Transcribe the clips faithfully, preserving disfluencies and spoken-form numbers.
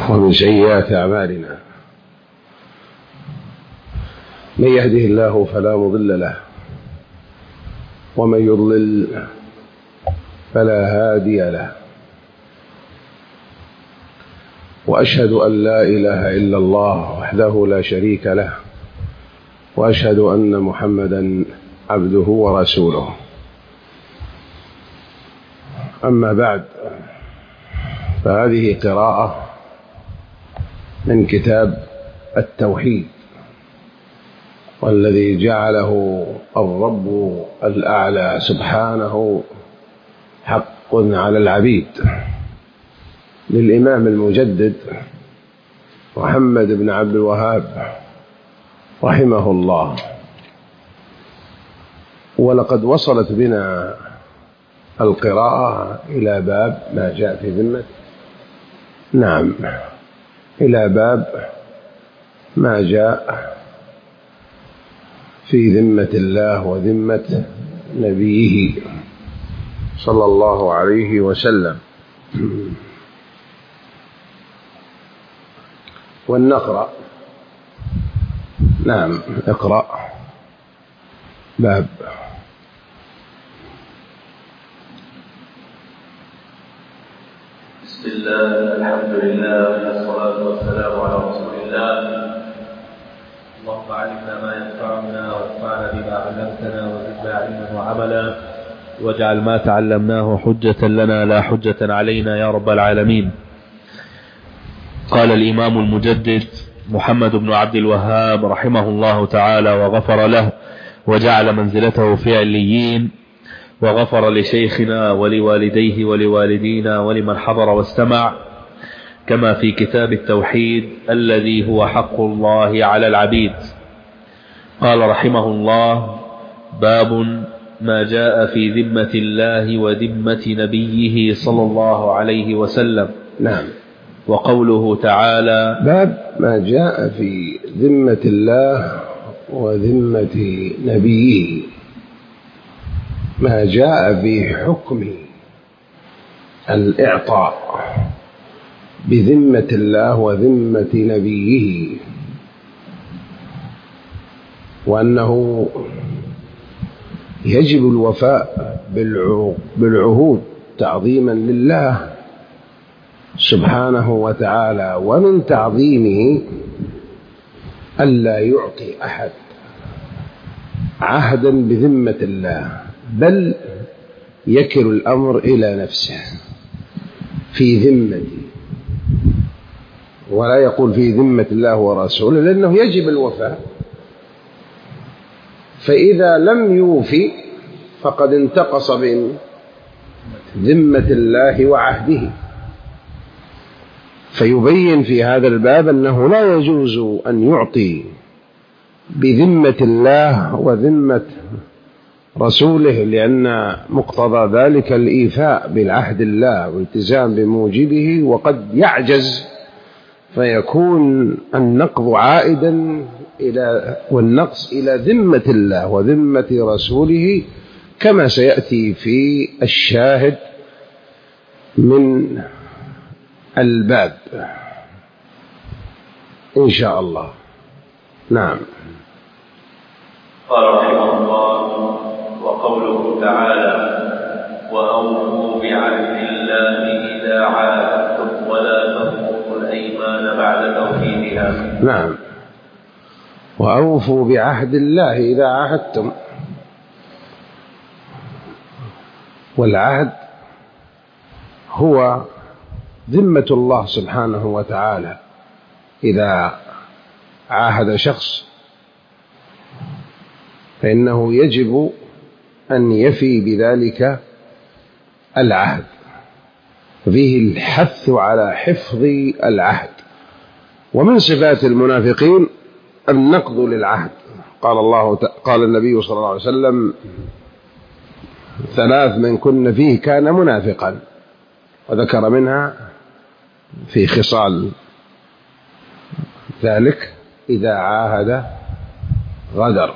ومن سيئات أعمالنا، من يهده الله فلا مضل له ومن يضلل فلا هادي له، وأشهد أن لا إله إلا الله وحده لا شريك له، وأشهد أن محمدا عبده ورسوله. أما بعد، فهذه قراءة من كتاب التوحيد، والذي جعله الرب الأعلى سبحانه حق على العبيد، للإمام المجدد محمد بن عبد الوهاب رحمه الله. ولقد وصلت بنا القراءة إلى باب ما جاء في ذمة نعم إلى باب ما جاء في ذمة الله وذمة نبيه صلى الله عليه وسلم. ولنقرأ. نعم، اقرأ باب. بسم الله، الحمد لله، والصلاة والسلام على رسول الله. اللهم علمنا ما ينفعنا وانفعنا بما علمتنا وزدنا علما وعملا، واجعل ما تعلمناه حجة لنا لا حجة علينا يا رب العالمين. قال الإمام المجدد محمد بن عبد الوهاب رحمه الله تعالى وغفر له، وجعل منزلته في عليين، وغفر لشيخنا ولوالديه ولوالدينا ولمن حضر واستمع، كما في كتاب التوحيد الذي هو حق الله على العبيد. قال رحمه الله: باب ما جاء في ذمة الله وذمة نبيه صلى الله عليه وسلم. نعم. وقوله تعالى: باب ما جاء في ذمة الله وذمة نبيه، ما جاء في حكم الإعطاء بذمة الله وذمة نبيه، وأنه يجب الوفاء بالعهود تعظيما لله سبحانه وتعالى، ومن تعظيمه ألا يعطي أحد عهدا بذمة الله، بل يكل الأمر إلى نفسه في ذمتي، ولا يقول في ذمة الله ورسوله، لأنه يجب الوفاء. فإذا لم يوفي فقد انتقص من ذمة الله وعهده. فيبين في هذا الباب أنه لا يجوز أن يعطي بذمة الله وذمة رسوله، لأن مقتضى ذلك الإيفاء بالعهد الله والالتزام بموجبه، وقد يعجز فيكون النقض عائدا إلى والنقص إلى ذمة الله وذمة رسوله، كما سيأتي في الشاهد من الباب إن شاء الله. نعم. قال رحمه الله: وقوله تعالى: وأوفوا بعهد الله إذا عاهدتم ولا تنقضوا الأيمان بعد توكيدها. نعم. وأوفوا بعهد الله إذا عاهدتم، والعهد هو ذمة الله سبحانه وتعالى. إذا عاهد شخص فإنه يجب أن يفي بذلك العهد، فيه الحث على حفظ العهد. ومن صفات المنافقين النقض للعهد. قال الله قال النبي صلى الله عليه وسلم: ثلاث من كن فيه كان منافقا، وذكر منها في خصال ذلك: إذا عاهد غدر.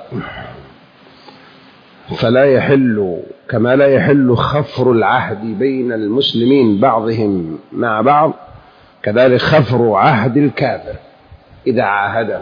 فلا يحل كما لا يحل خفر العهد بين المسلمين بعضهم مع بعض، كذلك خفر عهد الكافر إذا عاهده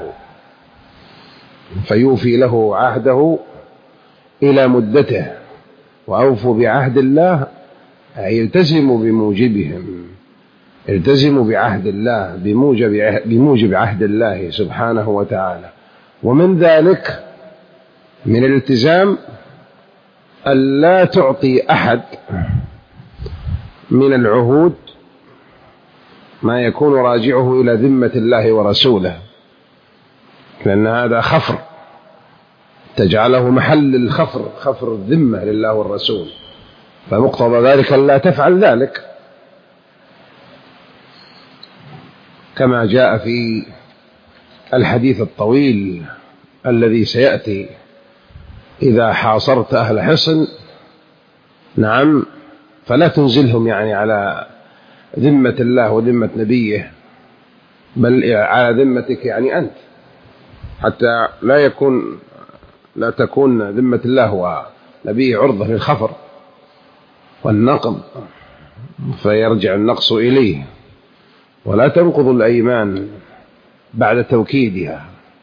فيوفي له عهده إلى مدته، وأوفوا بعهد الله أي التزموا بموجبهم، التزموا بعهد الله بموجب, بموجب عهد الله سبحانه وتعالى. ومن ذلك من الالتزام أن لا تعطي أحد من العهود ما يكون راجعه إلى ذمة الله ورسوله، لأن هذا خفر تجعله محل الخفر، خفر الذمة لله والرسول، فمقتضى ذلك لا تفعل ذلك، كما جاء في الحديث الطويل الذي سيأتي: إذا حاصرت أهل حصن نعم فلا تنزلهم يعني على ذمة الله وذمة نبيه، بل على ذمتك يعني أنت، حتى لا يكون لا تكون ذمة الله ونبيه عرضة للخفر والنقض فيرجع النقص إليه. ولا تنقض الأيمان بعد توكيدها.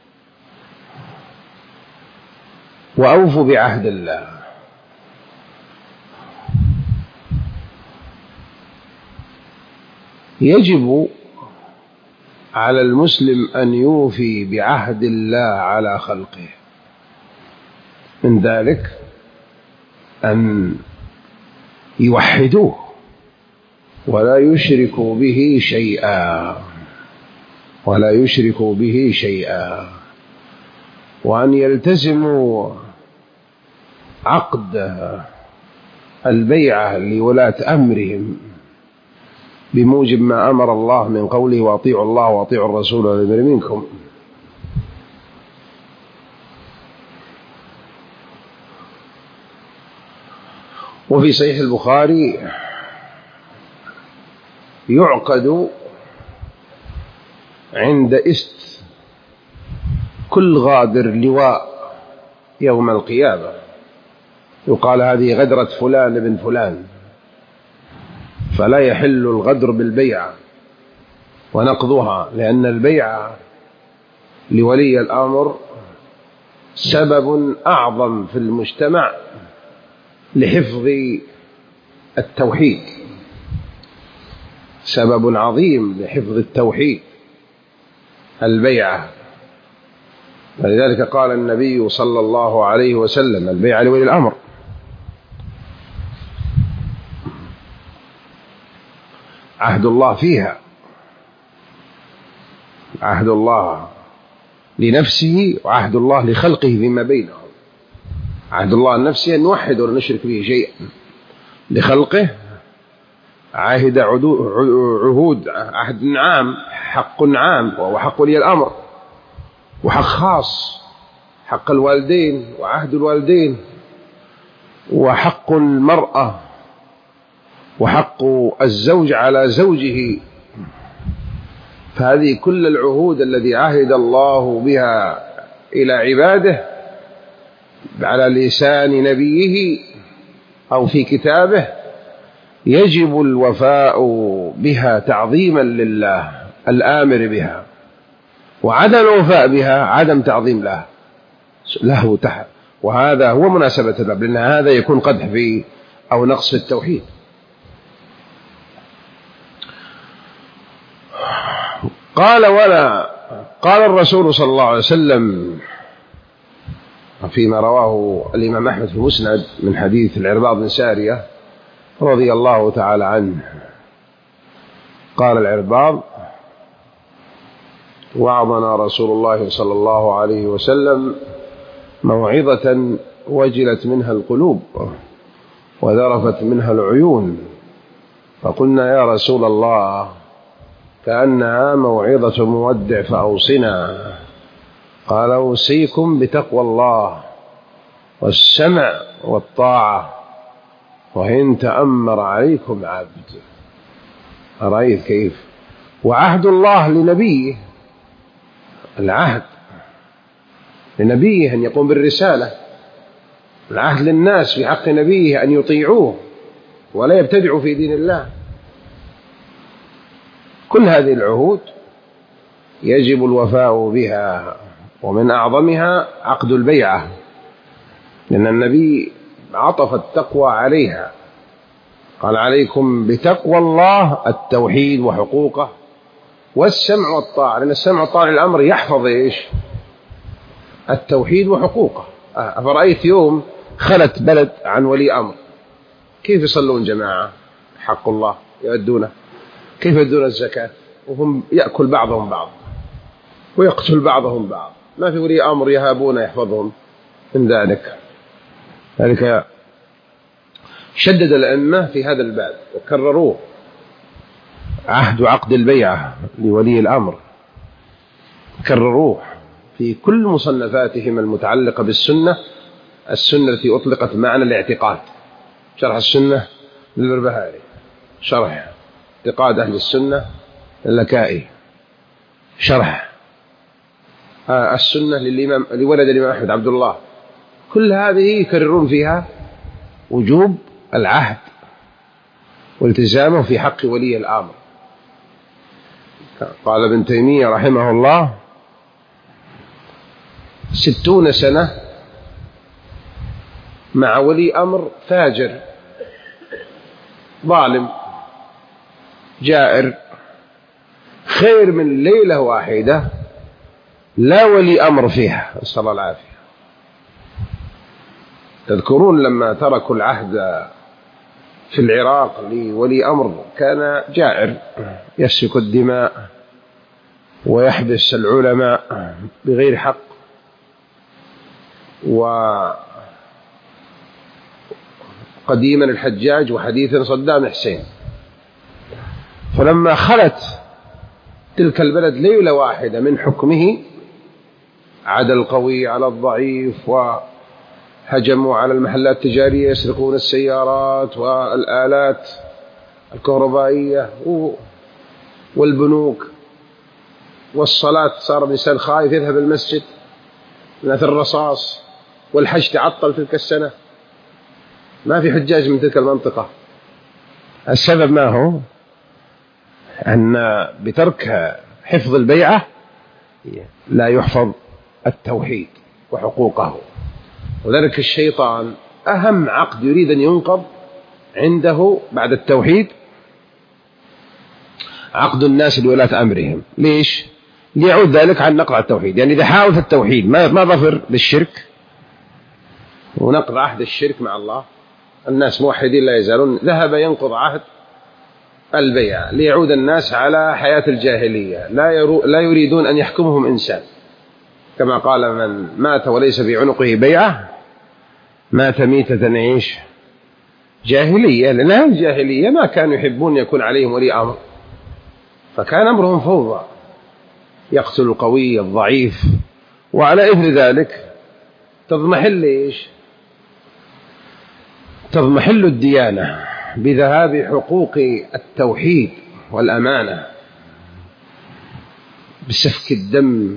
وأوفوا بعهد الله. يجب على المسلم أن يوفي بعهد الله على خلقه، من ذلك أن يوحدوه ولا يشركوا به شيئا، ولا يشركوا به شيئا، وأن يلتزموا عقد البيعة لولاة أمرهم بموجب ما أمر الله من قوله: وأطيعوا الله وأطيعوا الرسول وأولي الأمر منكم. وفي صحيح البخاري: يعقد عند است كل غادر لواء يوم القيامة، يقال: هذه غدرة فلان بن فلان، فلا يحل الغدر بالبيعة ونقضها، لأن البيعة لولي الأمر سبب أعظم في المجتمع لحفظ التوحيد، سبب عظيم لحفظ التوحيد البيعة. فلذلك قال النبي صلى الله عليه وسلم: البيعة لولي الأمر. عهد الله فيها، عهد الله لنفسه وعهد الله لخلقه فيما بينهم. عهد الله النفسي أن نوحد ولا نشرك به شيئا، لخلقه عهد عهود عهد عام، حق عام وهو حق ولي الأمر، وحق خاص حق الوالدين وعهد الوالدين، وحق المرأة، وحق الزوج على زوجه. فهذه كل العهود التي عهد الله بها إلى عباده على لسان نبيه أو في كتابه يجب الوفاء بها تعظيما لله الآمر بها، وعدم الوفاء بها عدم تعظيم له له تحت. وهذا هو مناسبة الباب، لأن هذا يكون قدح في أو نقص في التوحيد. قال: ولا قال الرسول صلى الله عليه وسلم فيما رواه الإمام أحمد في المسند من حديث العرباض بن سارية رضي الله تعالى عنه، قال العرباض: وعظنا رسول الله صلى الله عليه وسلم موعظة وجلت منها القلوب وذرفت منها العيون، فقلنا: يا رسول الله، كأنها موعظة مودع فأوصنا. قال: أوصيكم بتقوى الله والسمع والطاعة وإن تأمر عليكم عبد. أرأيت كيف؟ وعهد الله لنبيه، العهد لنبيه أن يقوم بالرسالة، العهد للناس في حق نبيه أن يطيعوه ولا يبتدعوا في دين الله. كل هذه العهود يجب الوفاء بها، ومن أعظمها عقد البيعة، لأن النبي عطف التقوى عليها، قال عليكم بتقوى الله التوحيد وحقوقه والسمع والطاعة، لأن السمع والطاعة للأمر يحفظ إيش؟ التوحيد وحقوقه. أفرأيت يوم خلت بلد عن ولي أمر، كيف يصلون جماعة حق الله يؤدونه؟ كيف يؤدون الزكاة وهم يأكل بعضهم بعض ويقتل بعضهم بعض؟ ما في ولي أمر يهابون يحفظهم من ذلك. ذلك شدد الأئمة في هذا الباب وكرروه، عهد وعقد البيعة لولي الأمر، كرروه في كل مصنفاتهم المتعلقة بالسنة، السنة التي أطلقت معنى الاعتقاد، شرح السنة للبربهاري، شرح اعتقاد أهل السنة للكائي، شرح السنة للإمام لولد الإمام أحمد عبد الله، كل هذه يكررون فيها وجوب العهد والتزامه في حق ولي الأمر. قال ابن تيمية رحمه الله: ستون سنة مع ولي أمر فاجر ظالم جائر خير من ليلة واحدة لا ولي أمر فيها، نسأل الله العافية. تذكرون لما تركوا العهد في العراق لولي أمر كان جائر يسفك الدماء ويحبس العلماء بغير حق، وقديما الحجاج وحديثا صدام حسين. فلما خلت تلك البلد ليلة واحدة من حكمه عدا القوي على الضعيف، وهجموا على المحلات التجارية يسرقون السيارات والآلات الكهربائية والبنوك، والصلاة صار الإنسان خايف يذهب المسجد من أثر الرصاص، والحج تعطل تلك السنة، ما في حجاج من تلك المنطقة. السبب ما هو؟ أن بترك حفظ البيعة لا يحفظ التوحيد وحقوقه، وذلك الشيطان أهم عقد يريد أن ينقض عنده بعد التوحيد عقد الناس لولاة أمرهم. ليش؟ ليعود ذلك عن نقض التوحيد. يعني إذا حاول في التوحيد ما ما ظفر بالشرك ونقض عهد الشرك مع الله، الناس موحدين لا يزالون، ذهب ينقض عهد البيع ليعود الناس على حياة الجاهلية، لا لا يريدون أن يحكمهم إنسان، كما قال: من مات وليس في عنقه بيعة مات ميتة عيش جاهلية. لأن أهل الجاهلية ما كانوا يحبون يكون عليهم ولي أمر، فكان أمرهم فوضى، يقتل القوي الضعيف، وعلى إثر ذلك تضمحل إيش؟ تضمحل الديانة بذهاب حقوق التوحيد والأمانة، بسفك الدم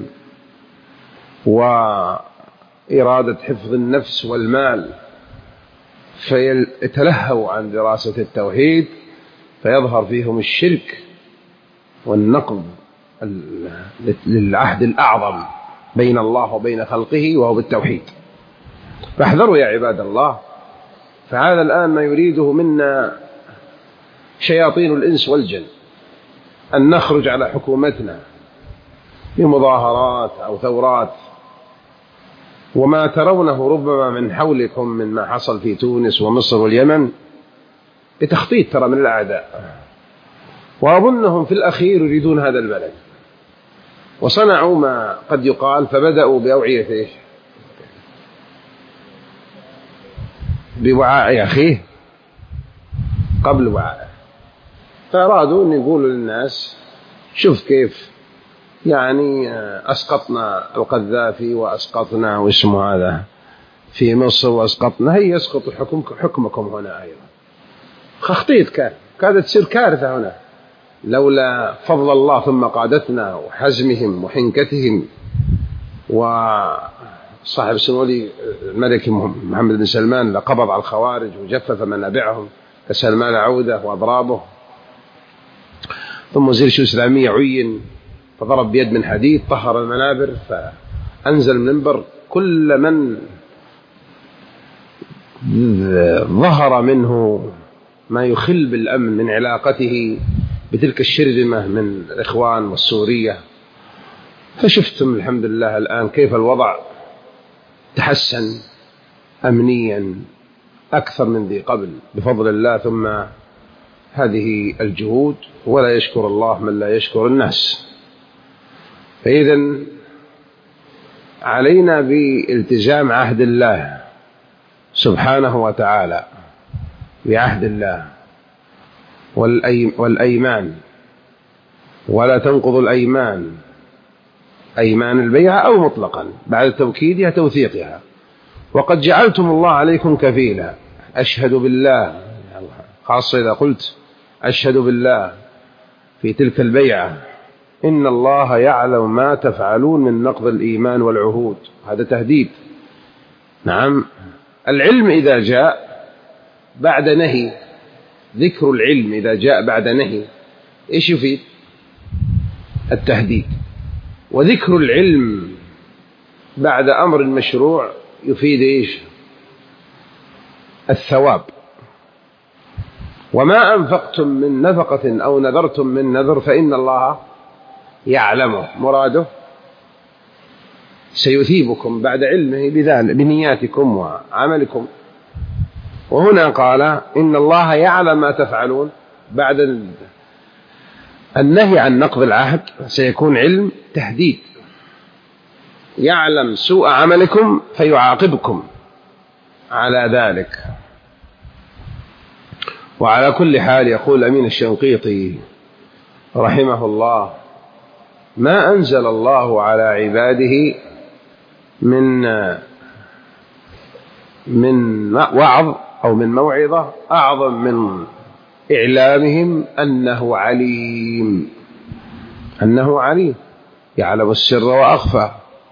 وإرادة حفظ النفس والمال، فيتلهوا عن دراسة التوحيد، فيظهر فيهم الشرك والنقض للعهد الأعظم بين الله وبين خلقه وهو بالتوحيد. فاحذروا يا عباد الله. فهذا الآن ما يريده منا شياطين الإنس والجن، أن نخرج على حكومتنا بمظاهرات أو ثورات، وما ترونه ربما من حولكم من ما حصل في تونس ومصر واليمن بتخطيط ترى من الأعداء، وأظنهم في الأخير يريدون هذا البلد، وصنعوا ما قد يقال، فبدأوا بأوعية إيش؟ بوعاء أخيه قبل وعاء. فأرادوا أن يقولوا للناس: شوف كيف يعني أسقطنا القذافي وأسقطنا واسمه هذا في مصر وأسقطنا، هي يسقط حكم حكمكم هنا أيضا. تخطيط كان كادت تصير كارثة هنا لولا فضل الله ثم قادتنا وحزمهم وحنكتهم. وصاحب سمولي الملك محمد بن سلمان لقبض على الخوارج وجفف منابعهم كسلمان عودة وأضرابه. ثم وزير الشؤون الإسلامية عين فضرب بيد من حديد طهر المنابر، فأنزل المنبر كل من ظهر منه ما يخل بالأمن من علاقته بتلك الشرذمة من الإخوان والسورية. فشفتم الحمد لله الآن كيف الوضع تحسن أمنيا أكثر من ذي قبل بفضل الله، ثم هذه الجهود، ولا يشكر الله من لا يشكر الناس. فإذن علينا بالتزام عهد الله سبحانه وتعالى، بعهد الله والأيمان، ولا تنقض الأيمان، أيمان البيعة أو مطلقا بعد توكيدها توثيقها. وقد جعلتم الله عليكم كفيلا، أشهد بالله، خاصة إذا قلت أشهد بالله في تلك البيعة إن الله يعلم ما تفعلون من نقض الإيمان والعهود، هذا تهديد. نعم، العلم إذا جاء بعد نهي، ذكر العلم إذا جاء بعد نهي إيش يفيد؟ التهديد. وذكر العلم بعد أمر مشروع يفيد إيش؟ الثواب. وما أنفقتم من نفقة أو نذرتم من نذر فإن الله يعلمه، مراده سيثيبكم بعد علمه بذلك بنياتكم وعملكم. وهنا قال إن الله يعلم ما تفعلون، بعد النهي عن نقض العهد سيكون علم تهديد، يعلم سوء عملكم فيعاقبكم على ذلك. وعلى كل حال يقول أمين الشنقيطي رحمه الله: ما أنزل الله على عباده من من وعظ أو من موعظة أعظم من إعلامهم أنه عليم، أنه عليم يعلم السر وأخفى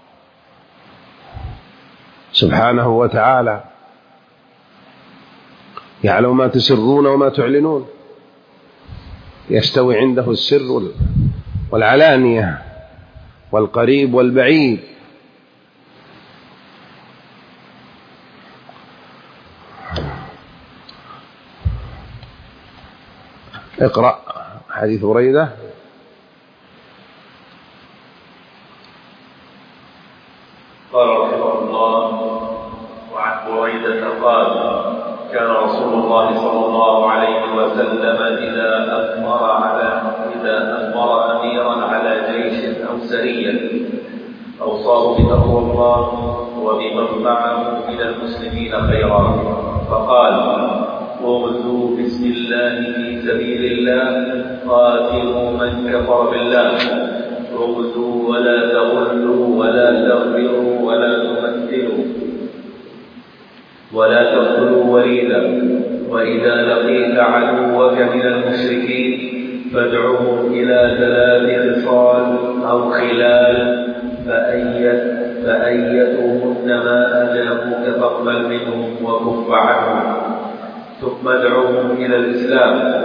سبحانه وتعالى، يعلم ما تسرون وما تعلنون، يستوي عنده السر والعلانية والقريب والبعيد. اقرأ حديث بريدة. قال رحمه الله: وعن بريدة قال: كان رسول الله صلى الله عليه وسلم إذا أمر على إذا أمر أميرا على جيش أو سرية أوصاه بتقوى الله وبمن معه من المسلمين خيرا، فقال: اغزوا بسم الله في سبيل الله، قاتلوا من كفر بالله، اغزوا ولا تغلوا ولا تغفروا ولا تمثلوا ولا تقتلوا وليدا، وإذا لقيت عدوك من المشركين فادعوهم إلى ثلاث خصال أو خلال، فأيتهن ما أجابوك فاقبل منهم وكف عنهم، ثم ادعوهم إلى الإسلام،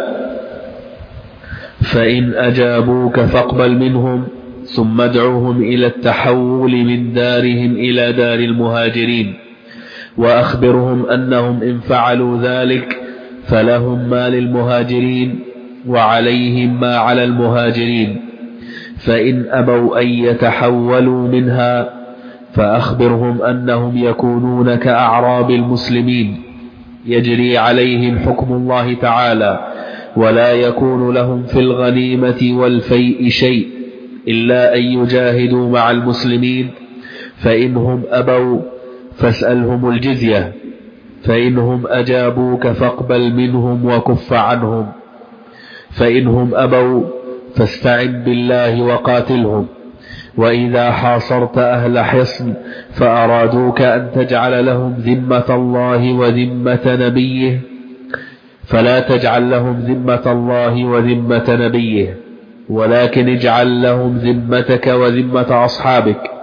فإن أجابوك فاقبل منهم، ثم ادعوهم إلى التحول من دارهم إلى دار المهاجرين، وأخبرهم أنهم إن فعلوا ذلك فلهم ما للمهاجرين وعليهم ما على المهاجرين، فإن أبوا أن يتحولوا منها فأخبرهم أنهم يكونون كأعراب المسلمين يجري عليهم حكم الله تعالى، ولا يكون لهم في الغنيمة والفيء شيء إلا أن يجاهدوا مع المسلمين، فإنهم أبوا فاسألهم الجزية، فإنهم أجابوك فاقبل منهم وكف عنهم، فإنهم أبوا فاستعن بالله وقاتلهم، وإذا حاصرت أهل حصن فأرادوك أن تجعل لهم ذمة الله وذمة نبيه فلا تجعل لهم ذمة الله وذمة نبيه، ولكن اجعل لهم ذمتك وذمة أصحابك،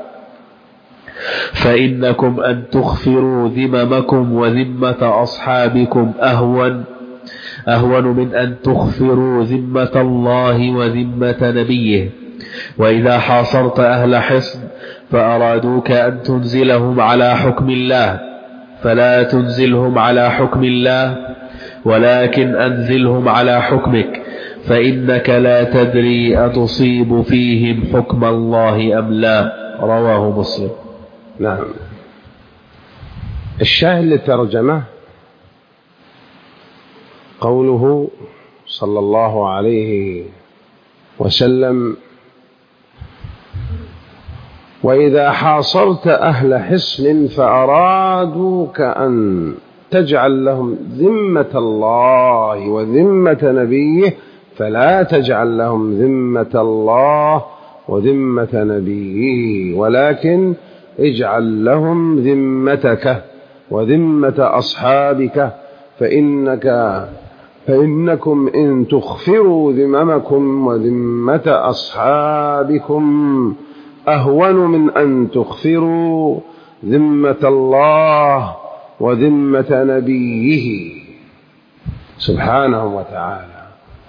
فإنكم أن تغفروا ذممكم وذمة أصحابكم أهون أهون من أن تخفروا ذمة الله وذمة نبيه. وإذا حاصرت أهل حصن فأرادوك أن تنزلهم على حكم الله فلا تنزلهم على حكم الله، ولكن أنزلهم على حكمك، فإنك لا تدري أتصيب فيهم حكم الله أم لا. رواه مسلم. نعم. الشاهد للترجمة قوله صلى الله عليه وسلم: وإذا حاصرت أهل حصن فأرادوك أن تجعل لهم ذمة الله وذمة نبيه فلا تجعل لهم ذمة الله وذمة نبيه، ولكن اجعل لهم ذمتك وذمة أصحابك، فإنك فإنكم إن تخفروا ذممكم وذمة أصحابكم أهون من أن تخفروا ذمة الله وذمة نبيه سبحانه وتعالى.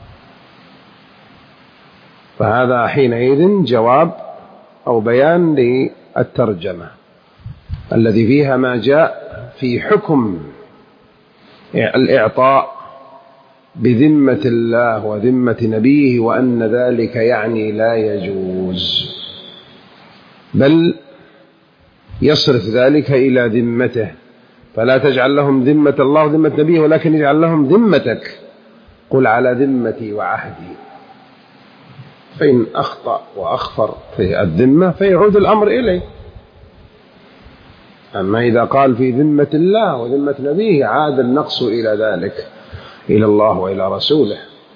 فهذا حينئذ جواب أو بيان للترجمة الذي فيها ما جاء في حكم الإعطاء بذمة الله وذمة نبيه، وأن ذلك يعني لا يجوز، بل يصرف ذلك إلى ذمته. فلا تجعل لهم ذمة الله وذمة نبيه، ولكن اجعل لهم ذمتك، قل على ذمتي وعهدي. فإن أخطأ وأخفر في الذمة فيعود الأمر إليه. أما إذا قال في ذمة الله وذمة نبيه عاد النقص إلى ذلك، إلى الله وإلى رسوله،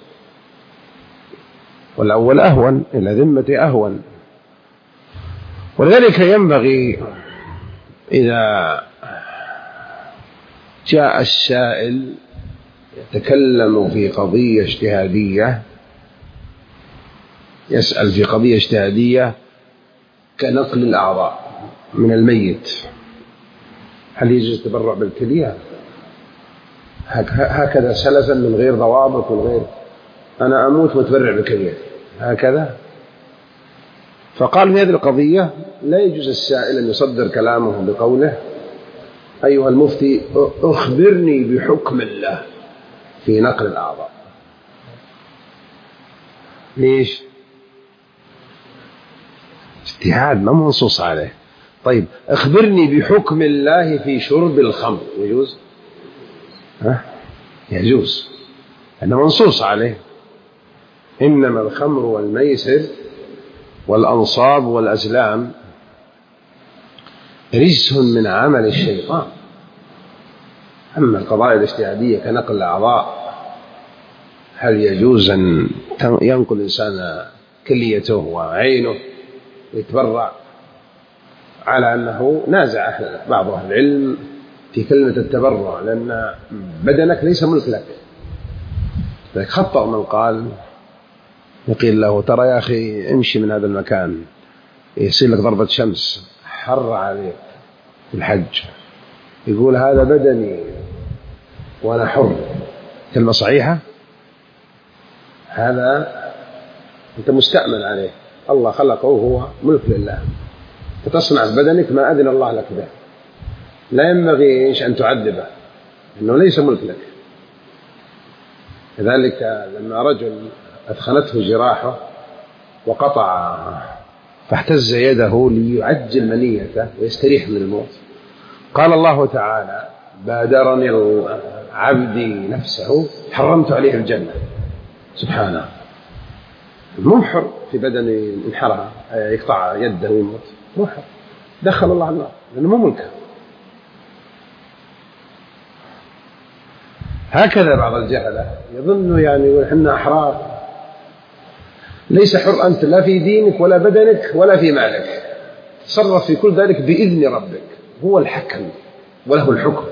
والأول أهون، إلى ذمة أهون. ولذلك ينبغي إذا جاء السائل يتكلم في قضية اجتهادية، يسأل في قضية اجتهادية كنقل الأعضاء من الميت، هل يجوز التبرع بالكلية؟ هكذا سلفا من غير ضوابط، من غير أنا أموت وأتبرع بالكلية هكذا. فقال في هذه القضية لا يجوز السائل أن يصدر كلامه بقوله: أيها المفتي أخبرني بحكم الله في نقل الأعضاء. ليش؟ اجتهاد ما منصوص عليه. طيب أخبرني بحكم الله في شرب الخمر، يجوز؟ ها؟ يجوز، أنه منصوص عليه: إنما الخمر والميسر والأنصاب والأزلام رجس من عمل الشيطان. أما القضايا الاجتهادية كنقل الأعضاء، هل يجوز أن ينقل إنسان كليته وعينه ويتبرع؟ على أنه نازع أهل بعض أهل العلم في كلمة التبرع، لأن بدنك ليس ملك لك. لذلك خطأ من قال يقول له: ترى يا أخي امشي من هذا المكان، يصير لك ضربة شمس، حر عليك في الحج. يقول هذا بدني وأنا حر. كلمة صحيحة؟ هذا أنت مستأمن عليه، الله خلقه هو ملك لله، فتصنع بدنك ما أذن الله لك به، لا ينبغي إيش أن تعذبه، إنه ليس ملك لك. لذلك لما رجل أثخنته جراحه وقطع فاحتز يده ليعجل منيته ويستريح من الموت، قال الله تعالى: بادرني عبدي نفسه حرمت عليه الجنة. سبحانه، ممحر في بدن انحرها يقطع يده ويموت، محر دخل الله النار لأنه مو ملكه. هكذا بعض الجهلة يظن يعني يقول إحنا أحرار. ليس حر أنت لا في دينك ولا بدنك ولا في مالك، تصرف في كل ذلك بإذن ربك، هو الحكم وله الحكم.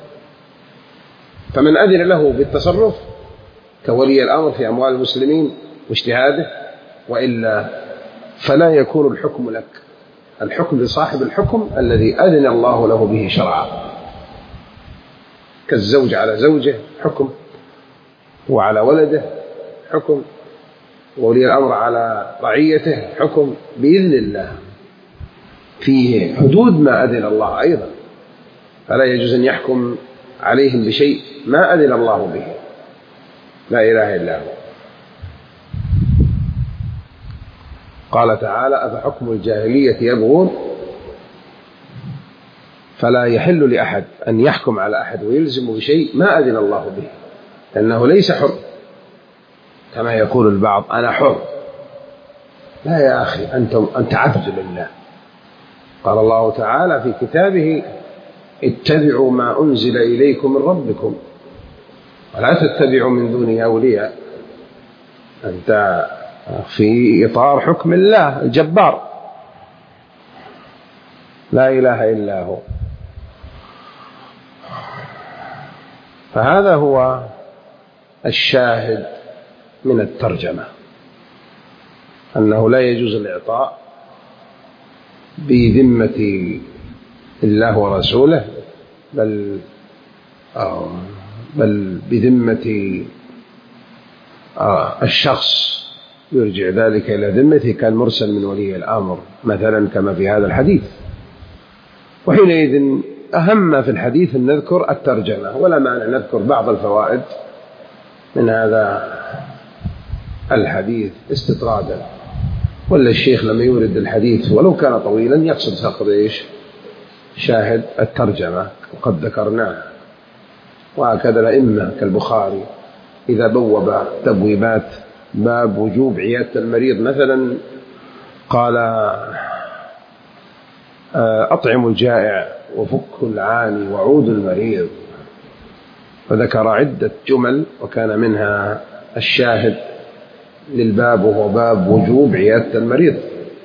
فمن أذن له بالتصرف كولي الأمر في أموال المسلمين واجتهاده، وإلا فلا يكون الحكم لك. الحكم لصاحب الحكم الذي أذن الله له به شرعا، كالزوج على زوجه حكم، وعلى ولده حكم، وولي الأمر على رعيته حكم بإذن الله، فيه حدود ما أذن الله أيضا، فلا يجوز أن يحكم عليهم بشيء ما أذن الله به. لا إله إلا هو. قال تعالى: أفحكم الجاهلية يبغون، فلا يحل لأحد أن يحكم على أحد ويلزم بشيء ما أذن الله به، لأنه ليس حر كما يقول البعض: أنا حر. لا يا أخي، أنت, أنت عبد لله. قال الله تعالى في كتابه: اتبعوا ما أنزل إليكم من ربكم ولا تتبعوا من دونه أولياء. أنت في إطار حكم الله الجبار، لا إله إلا هو. فهذا هو الشاهد من الترجمة، أنه لا يجوز الإعطاء بذمة الله ورسوله، بل بل بذمة الشخص يرجع ذلك إلى ذمته، كان مرسل من ولي الأمر مثلا كما في هذا الحديث. وحينئذ أهم ما في الحديث أن نذكر الترجمة، ولا مانع نذكر بعض الفوائد من هذا الحديث استطرادا، ولا الشيخ لما يورد الحديث ولو كان طويلا يقصد فقط إيش؟ شاهد الترجمة، وقد ذكرناه. وهكذا الأئمة كالبخاري إذا بوب تبويبات باب وجوب عيادة المريض مثلا قال: أطعموا الجائع وفكوا العاني وعودوا المريض، فذكر عدة جمل وكان منها الشاهد للباب وهو باب وجوب عيادة المريض،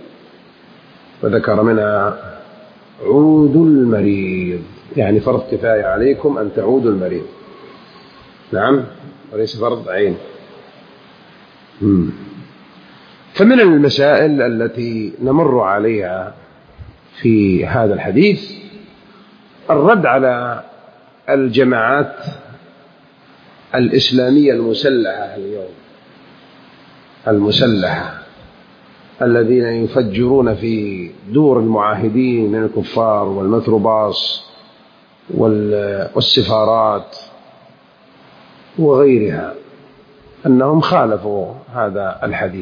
وذكر منها عودوا المريض، يعني فرض كفاية عليكم أن تعودوا المريض، نعم، وليس فرض عين. فمن المسائل التي نمر عليها في هذا الحديث الرد على الجماعات الإسلامية المسلحة اليوم، المسلحة الذين يفجرون في دور المعاهدين من الكفار والمتروباص والسفارات وغيرها، أنهم خالفوا هذا الحديث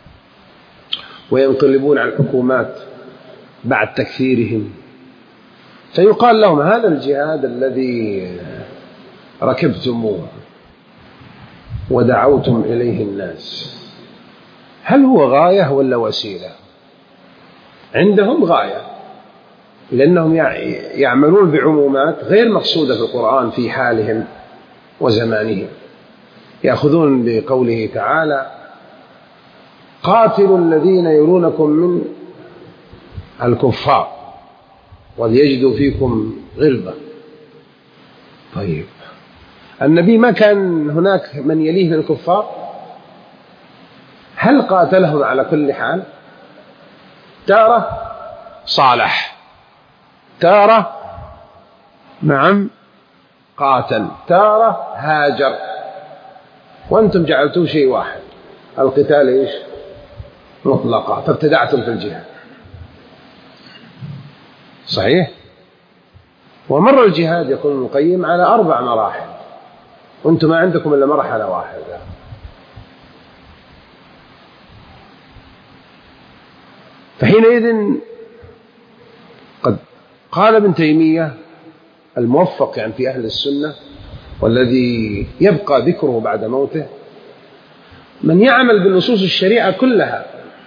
وينقلبون على الحكومات بعد تكفيرهم، فيقال لهم: هذا الجهاد الذي ركبتموه ودعوتم إليه الناس هل هو غاية ولا وسيلة؟ عندهم غاية، لأنهم يعملون بعمومات غير مقصودة في القرآن في حالهم وزمانهم. يأخذون بقوله تعالى: قاتلوا الذين يلونكم من الكفار وليجدوا فيكم غلظة. طيب، النبي ما كان هناك من يليه من الكفار؟ هل قاتلهم على كل حال؟ تارة صالح، تارة نعم قاتل، تارة هاجر، وأنتم جعلتوه شيء واحد، القتال إيش؟ مطلقة، فابتدعتم في الجهاد. صحيح؟ ومر الجهاد يقول ابن القيم على أربع مراحل، وأنتم ما عندكم إلا مرحلة واحدة. فحينئذ قد قال ابن تيمية الموفق يعني في أهل السنة والذي يبقى ذكره بعد موته: من يعمل بنصوص الشريعة كلها.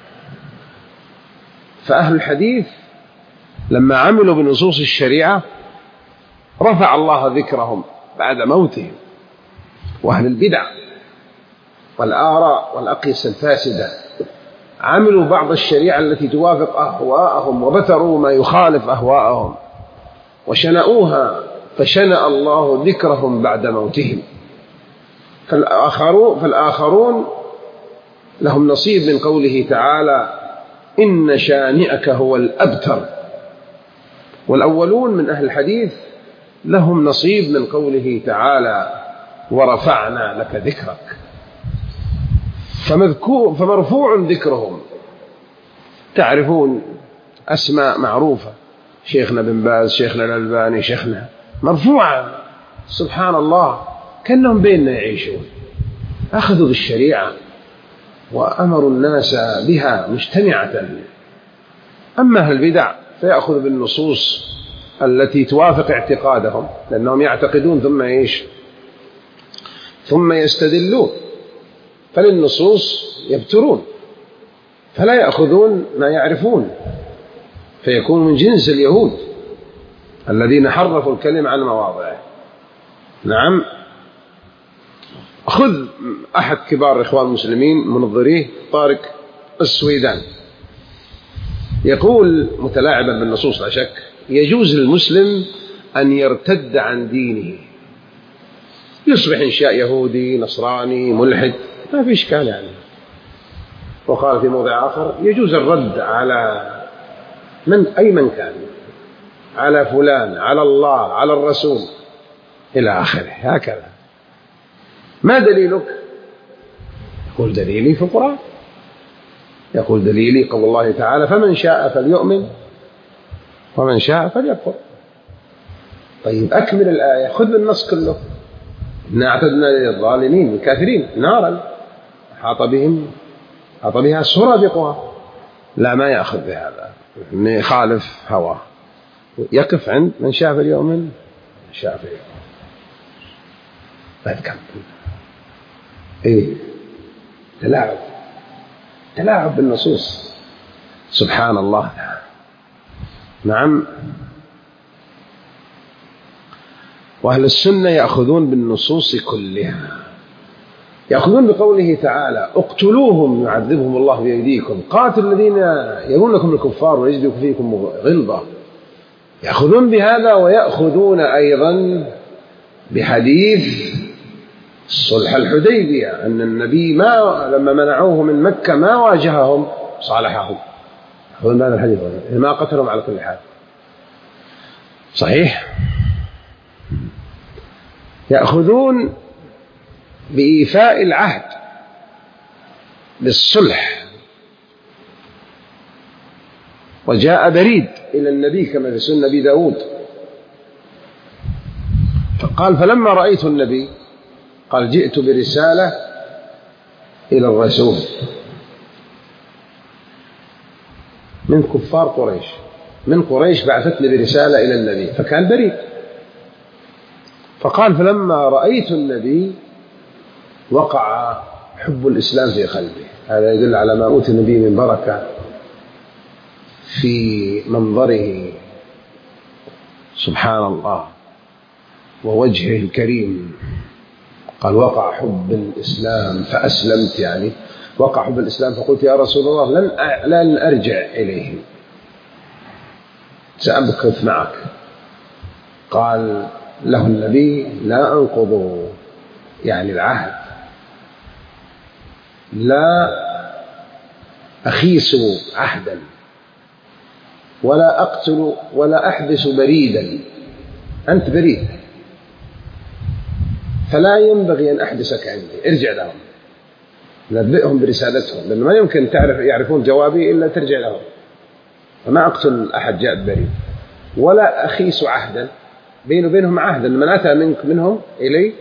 فأهل الحديث لما عملوا بنصوص الشريعة رفع الله ذكرهم بعد موتهم. وأهل البدع والآراء والأقيسة الفاسدة عملوا بعض الشريعة التي توافق أهواءهم وبتروا ما يخالف أهواءهم وشنأوها، فشنأ الله ذكرهم بعد موتهم. فالآخرون, فالآخرون لهم نصيب من قوله تعالى: إن شانئك هو الأبتر. والأولون من أهل الحديث لهم نصيب من قوله تعالى: ورفعنا لك ذكرك. فمذكور فمرفوع ذكرهم. تعرفون أسماء معروفة، شيخنا بن باز، شيخنا الألباني، شيخنا مرفوعة، سبحان الله، كأنهم بيننا يعيشون. أخذوا بالشريعة وأمروا الناس بها مجتمعة. أما أهل البدع فيأخذ بالنصوص التي توافق اعتقادهم، لأنهم يعتقدون ثم إيش ثم يستدلون، فللنصوص يبترون، فلا يأخذون ما يعرفون، فيكون من جنس اليهود الذين حرفوا الكلم عن مواضعه. نعم. خذ أحد كبار إخوان المسلمين منظريه طارق السويدان، يقول متلاعبا بالنصوص لا شك: يجوز للمسلم أن يرتد عن دينه، يصبح إن شاء يهودي، نصراني، ملحد، ما في إشكال يعني. وقال في موضع آخر: يجوز الرد على من أي من كان، على فلان، على الله، على الرسول، إلى آخره. هكذا. ما دليلك؟ يقول: دليلي في القرآن، يقول: دليلي قول الله تعالى: فمن شاء فليؤمن ومن شاء فليكفر. طيب أكمل الآية، خذ النص كله: إنا أعتدنا للظالمين الكافرين نارا أحاط بهم أحاط بها سرادقها. لا، ما يأخذ بهذا، يخالف هواه، يقف عند من شاء فليؤمن من شاء فليكفر. لا تكمل. إيه، تلاعب تلاعب بالنصوص، سبحان الله. نعم. وأهل السنة يأخذون بالنصوص كلها، يأخذون بقوله تعالى: اقتلوهم يعذبهم الله بأيديكم، قاتلوا الذين يلونكم الكفار ويجدوا فيكم غلظة. يأخذون بهذا، ويأخذون أيضا بحديث صلح الحديبية، أن النبي ما لما منعوه من مكة ما واجههم، صالحهم. يأخذون هذا الحديث، ما قتلهم على كل حال. صحيح. يأخذون بإيفاء العهد بالصلح. وجاء بريد إلى النبي كما في سنة أبي داود، فقال: فلما رأيت النبي قال: جئت برسالة إلى الرسول من كفار قريش، من قريش بعثت لي برسالة إلى النبي، فكان بريد. فقال: فلما رأيت النبي وقع حب الإسلام في قلبي. هذا يدل على ما أوتي النبي من بركة في منظره، سبحان الله، ووجهه الكريم. قال: وقع حب الإسلام فأسلمت، يعني وقع حب الإسلام، فقلت: يا رسول الله، لن لن أرجع إليه، سأمكث معك. قال له النبي: لا أنقض يعني العهد، لا أخيس عهدا، ولا أقتل ولا أحبس بريدا. أنت بريد، فلا ينبغي أن أحبسك عندي، ارجع لهم، نبئهم برسالتهم، لأنه ما يمكن تعرف يعرفون جوابي إلا ترجع لهم. فما أقتل أحد جاء بريد، ولا أخيس عهدا، بينه وبينهم عهدا، من أتى منك منهم إلي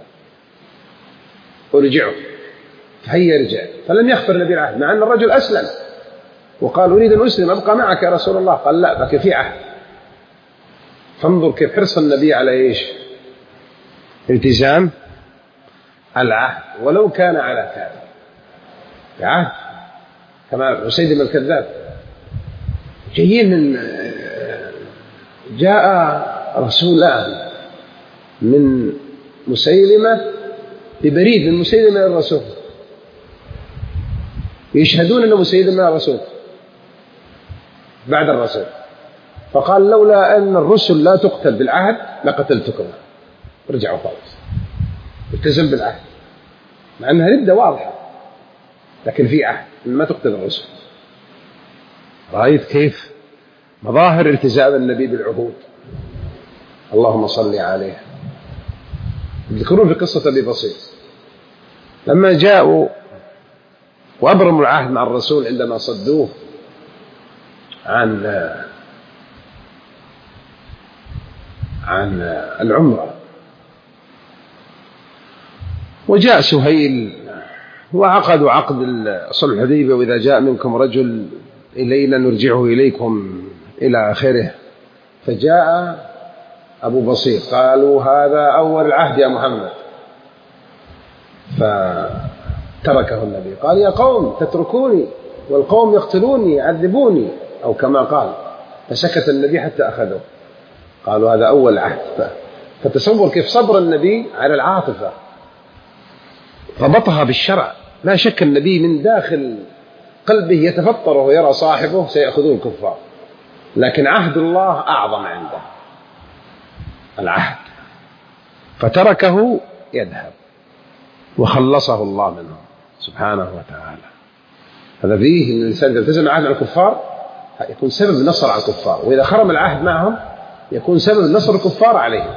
أرجعه، فهي رجع. فلم يخبر النبي العهد، مع أن الرجل أسلم وقال: أريد أن أسلم، أبقى معك يا رسول الله. قال: لا، بك في عهد. فانظر كيف حرص النبي على إيش؟ التزام العهد، ولو كان على كافر. عهد كما مسيلمة الكذاب، جايين من جاء رسولان من مسيلمة ببريد من مسيلمة الرسول، يشهدون أن مسيلمة الرسول بعد الرسول. فقال: لولا أن الرسل لا تقتل بالعهد لقتلتكم. رجعوا خالص، التزم بالعهد، مع أنها ردة واضحة، لكن في عهد ما تقتل الرسل. رأيت كيف مظاهر التزام النبي بالعهود؟ اللهم صل عليه. يذكرون في قصة أبي بصير لما جاءوا وأبرموا العهد مع الرسول عندما صدوه عن عن العمرة، وجاء سهيل وعقدوا عقد صلح الحديبية وإذا جاء منكم رجل إلينا نرجعه إليكم إلى آخره. فجاء أبو بصير قالوا هذا أول العهد يا محمد، فتركه النبي قال يا قوم تتركوني والقوم يقتلوني يعذبوني أو كما قال، فسكت النبي حتى أخذوه. قالوا هذا أول عهد. فتصور كيف صبر النبي على العاطفة، ربطها بالشرع. لا شك النبي من داخل قلبه يتفطر ويرى صاحبه سيأخذون الكفار، لكن عهد الله أعظم عنده العهد، فتركه يذهب وخلصه الله منه سبحانه وتعالى. هذا فيه أن الإنسان إذا التزم العهد مع الكفار يكون سبب نصر على الكفار، وإذا خرم العهد معهم يكون سبب نصر الكفار عليهم.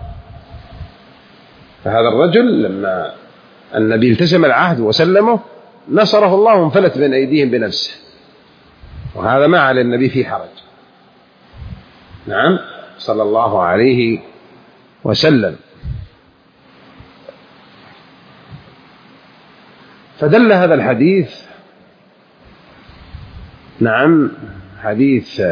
فهذا الرجل لما النبي التزم العهد وسلمه نصره الله وانفلت بين أيديهم بنفسه، وهذا ما على النبي في حرج. نعم صلى الله عليه وسلم. فدل هذا الحديث، نعم حديث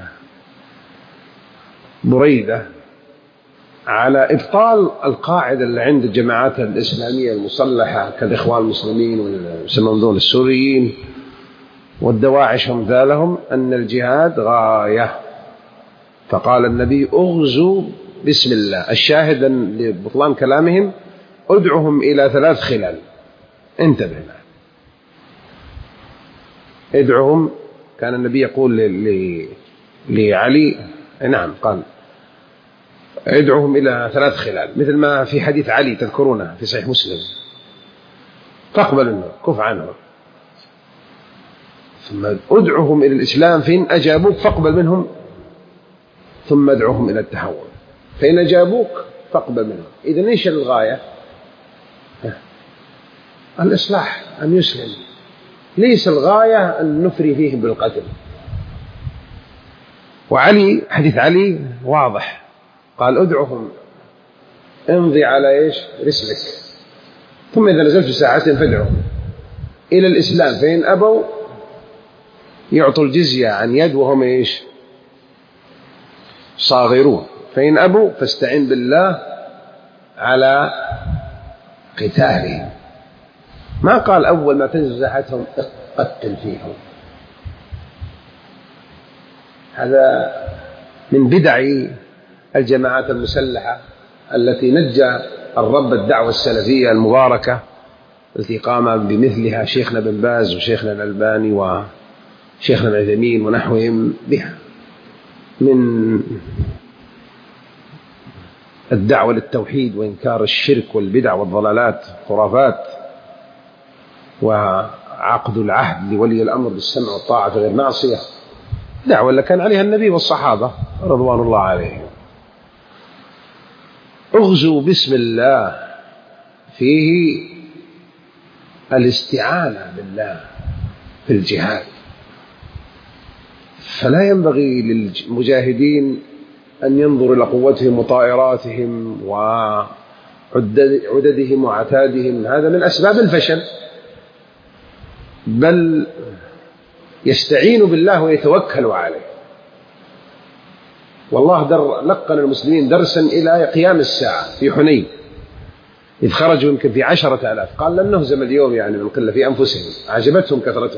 بريدة، على إبطال القاعدة اللي عند الجماعات الإسلامية المسلحة كالإخوان المسلمين والمسلمون السوريين والدواعش وامثالهم أن الجهاد غاية. فقال النبي أغزوا بسم الله. الشاهد لبطلان كلامهم ادعهم إلى ثلاث خلال، انتبه له. ادعهم، كان النبي يقول لعلي نعم قال ادعهم إلى ثلاث خلال، مثل ما في حديث علي تذكرونه في صحيح مسلم، فاقبل منه كف عنه، ثم ادعهم إلى الإسلام فإن أجابوك فاقبل منهم، ثم ادعوهم إلى التحول فإن أجابوك فاقبل منهم. إذن إيش الغاية؟ الإصلاح، أن يسلم، ليس الغاية أن نفري فيهم بالقتل. وعلي حديث علي واضح، قال ادعهم، امضي على إيش رسلك، ثم إذا نزلت ساعة فادعهم إلى الإسلام فإن أبوا يعطوا الجزية عن يد وهم إيش صاغرون، فإن أبوا فاستعن بالله على قتالهم. ما قال أول ما تنزل ساحتهم قتل فيهم. هذا من بدع الجماعات المسلحة التي نجى الرب الدعوة السلفية المباركة التي قام بمثلها شيخنا بن باز وشيخنا الألباني وشيخنا العثيمين ونحوهم بها من الدعوة للتوحيد وإنكار الشرك والبدع والضلالات والخرافات، وعقد العهد لولي الأمر بالسمع والطاعة غير معصية، دعوة اللي كان عليها النبي والصحابة رضوان الله عليهم. اغزوا بسم الله فيه الاستعانة بالله في الجهاد، فلا ينبغي للمجاهدين أن ينظروا إلى قوتهم وطائراتهم وعددهم وعتادهم، هذا من أسباب الفشل، بل يستعينوا بالله ويتوكلوا عليه. والله در لقن المسلمين درسا إلى قيام الساعة في حنين إذ خرجوا يمكن في عشرة آلاف، قال لن نهزم اليوم يعني من قلة في أنفسهم، عجبتهم كثرتهم،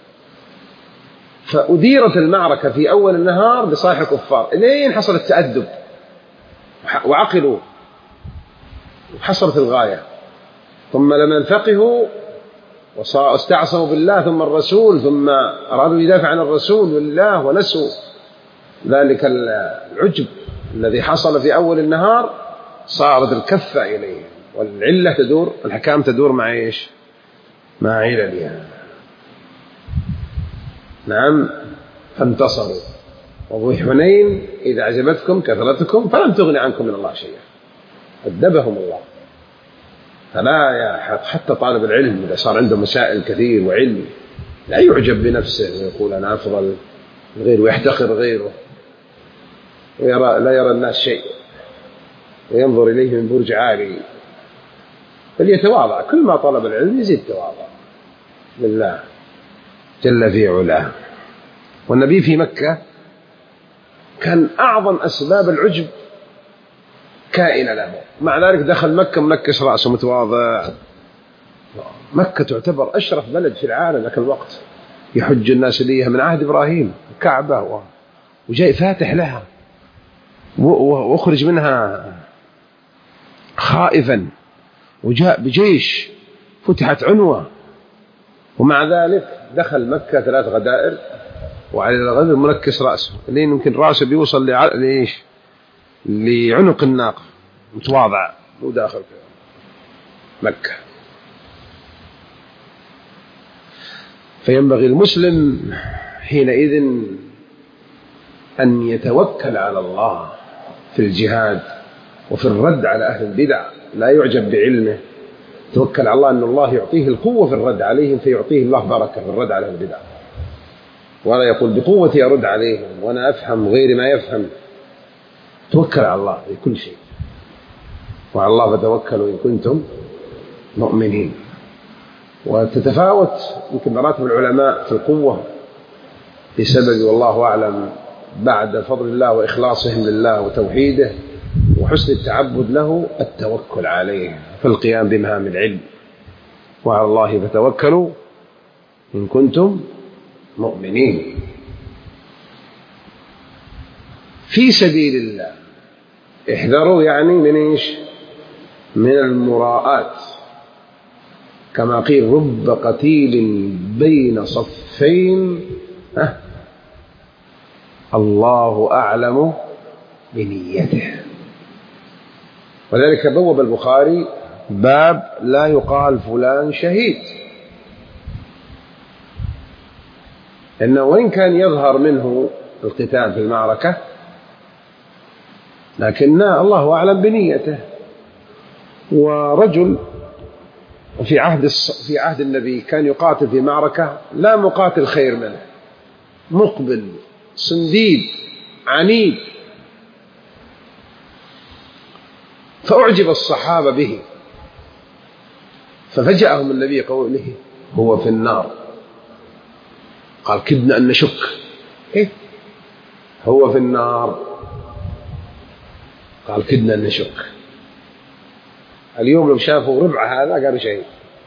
فأديرت المعركة في أول النهار بصالح الكفار إلين حصل التأدب وعقلوا وحصلت الغاية، ثم لما انفقهوا واستعصموا بالله ثم الرسول، ثم أرادوا يدافع عن الرسول والله ونسوا ذلك العجب الذي حصل في أول النهار، صارت الكفة إليه، والعلة تدور، الحكام تدور مع إيش؟ مع عللها. نعم فانتصروا. وفي حنين إذا عجبتكم كثرتكم فلم تغن عنكم من الله شيئا، أدبهم الله فلا يا حتى طالب العلم إذا صار عنده مسائل كثير وعلم لا يعجب بنفسه ويقول أنا أفضل غيره ويحتقر غيره ويرى لا يرى الناس شيء وينظر إليه من برج عالي، بل يتواضع. كل ما طلب العلم يزيد تواضع لله جل في علاه. والنبي في مكة كان أعظم أسباب العجب كائنة له، مع ذلك دخل مكة منكس رأسه متواضع. مكة تعتبر أشرف بلد في العالم ذاك الوقت، يحج الناس إليها من عهد إبراهيم، كعبة وجاي فاتح لها وأخرج منها خائفا، وجاء بجيش فتحت عنوة، ومع ذلك دخل مكة ثلاث غدائر وعلى الغدر منكس رأسه لين يمكن رأسه بيوصل لإيش لعنق الناقة، متواضع وداخل في مكة. فينبغي المسلم حينئذ أن يتوكل على الله في الجهاد وفي الرد على أهل البدع، لا يعجب بعلمه، توكل على الله أن الله يعطيه القوة في الرد عليهم فيعطيه الله بركة في الرد على أهل البدع، ولا يقول بقوتي أرد عليهم وأنا أفهم غير ما يفهم. توكل على الله في كل شيء، وعلى الله فتوكلوا إن كنتم مؤمنين. وتتفاوت يمكن مراتب العلماء في القوة بسبب والله أعلم بعد فضل الله وإخلاصهم لله وتوحيده وحسن التعبد له التوكل عليه في القيام بمهام العلم. وعلى الله فتوكلوا إن كنتم مؤمنين. في سبيل الله احذروا يعني من إيش؟ من المراءات، كما قيل رب قتيل بين صفين أه الله أعلم بنيته. وذلك بوب البخاري باب لا يقال فلان شهيد، إنه وإن كان يظهر منه القتال في المعركة لكن الله أعلم بنيته. ورجل في عهد في عهد النبي كان يقاتل في معركة لا مقاتل خير منه، مقبل صنديد عنيد، فأعجب الصحابة به ففجأهم النبي قوله هو في النار. قال كدنا أن نشك إيه؟ هو في النار. قال كدنا أن نشك. اليوم لو شافوا ربع هذا قالوا شيء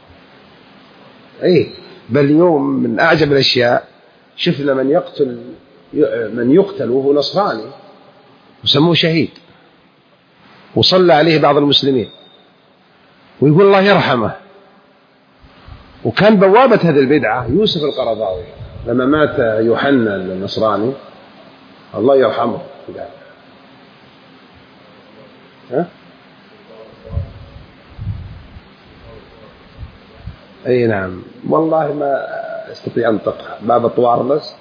إيه. بل اليوم من أعجب الأشياء شفنا من يقتل من يقتل وهو نصراني وسموه شهيد، وصلى عليه بعض المسلمين ويقول الله يرحمه. وكان بوابة هذه البدعة يوسف القرضاوي لما مات يوحنا النصراني الله يرحمه ها؟ أي نعم والله ما استطيع أنطقها. باب طوارلس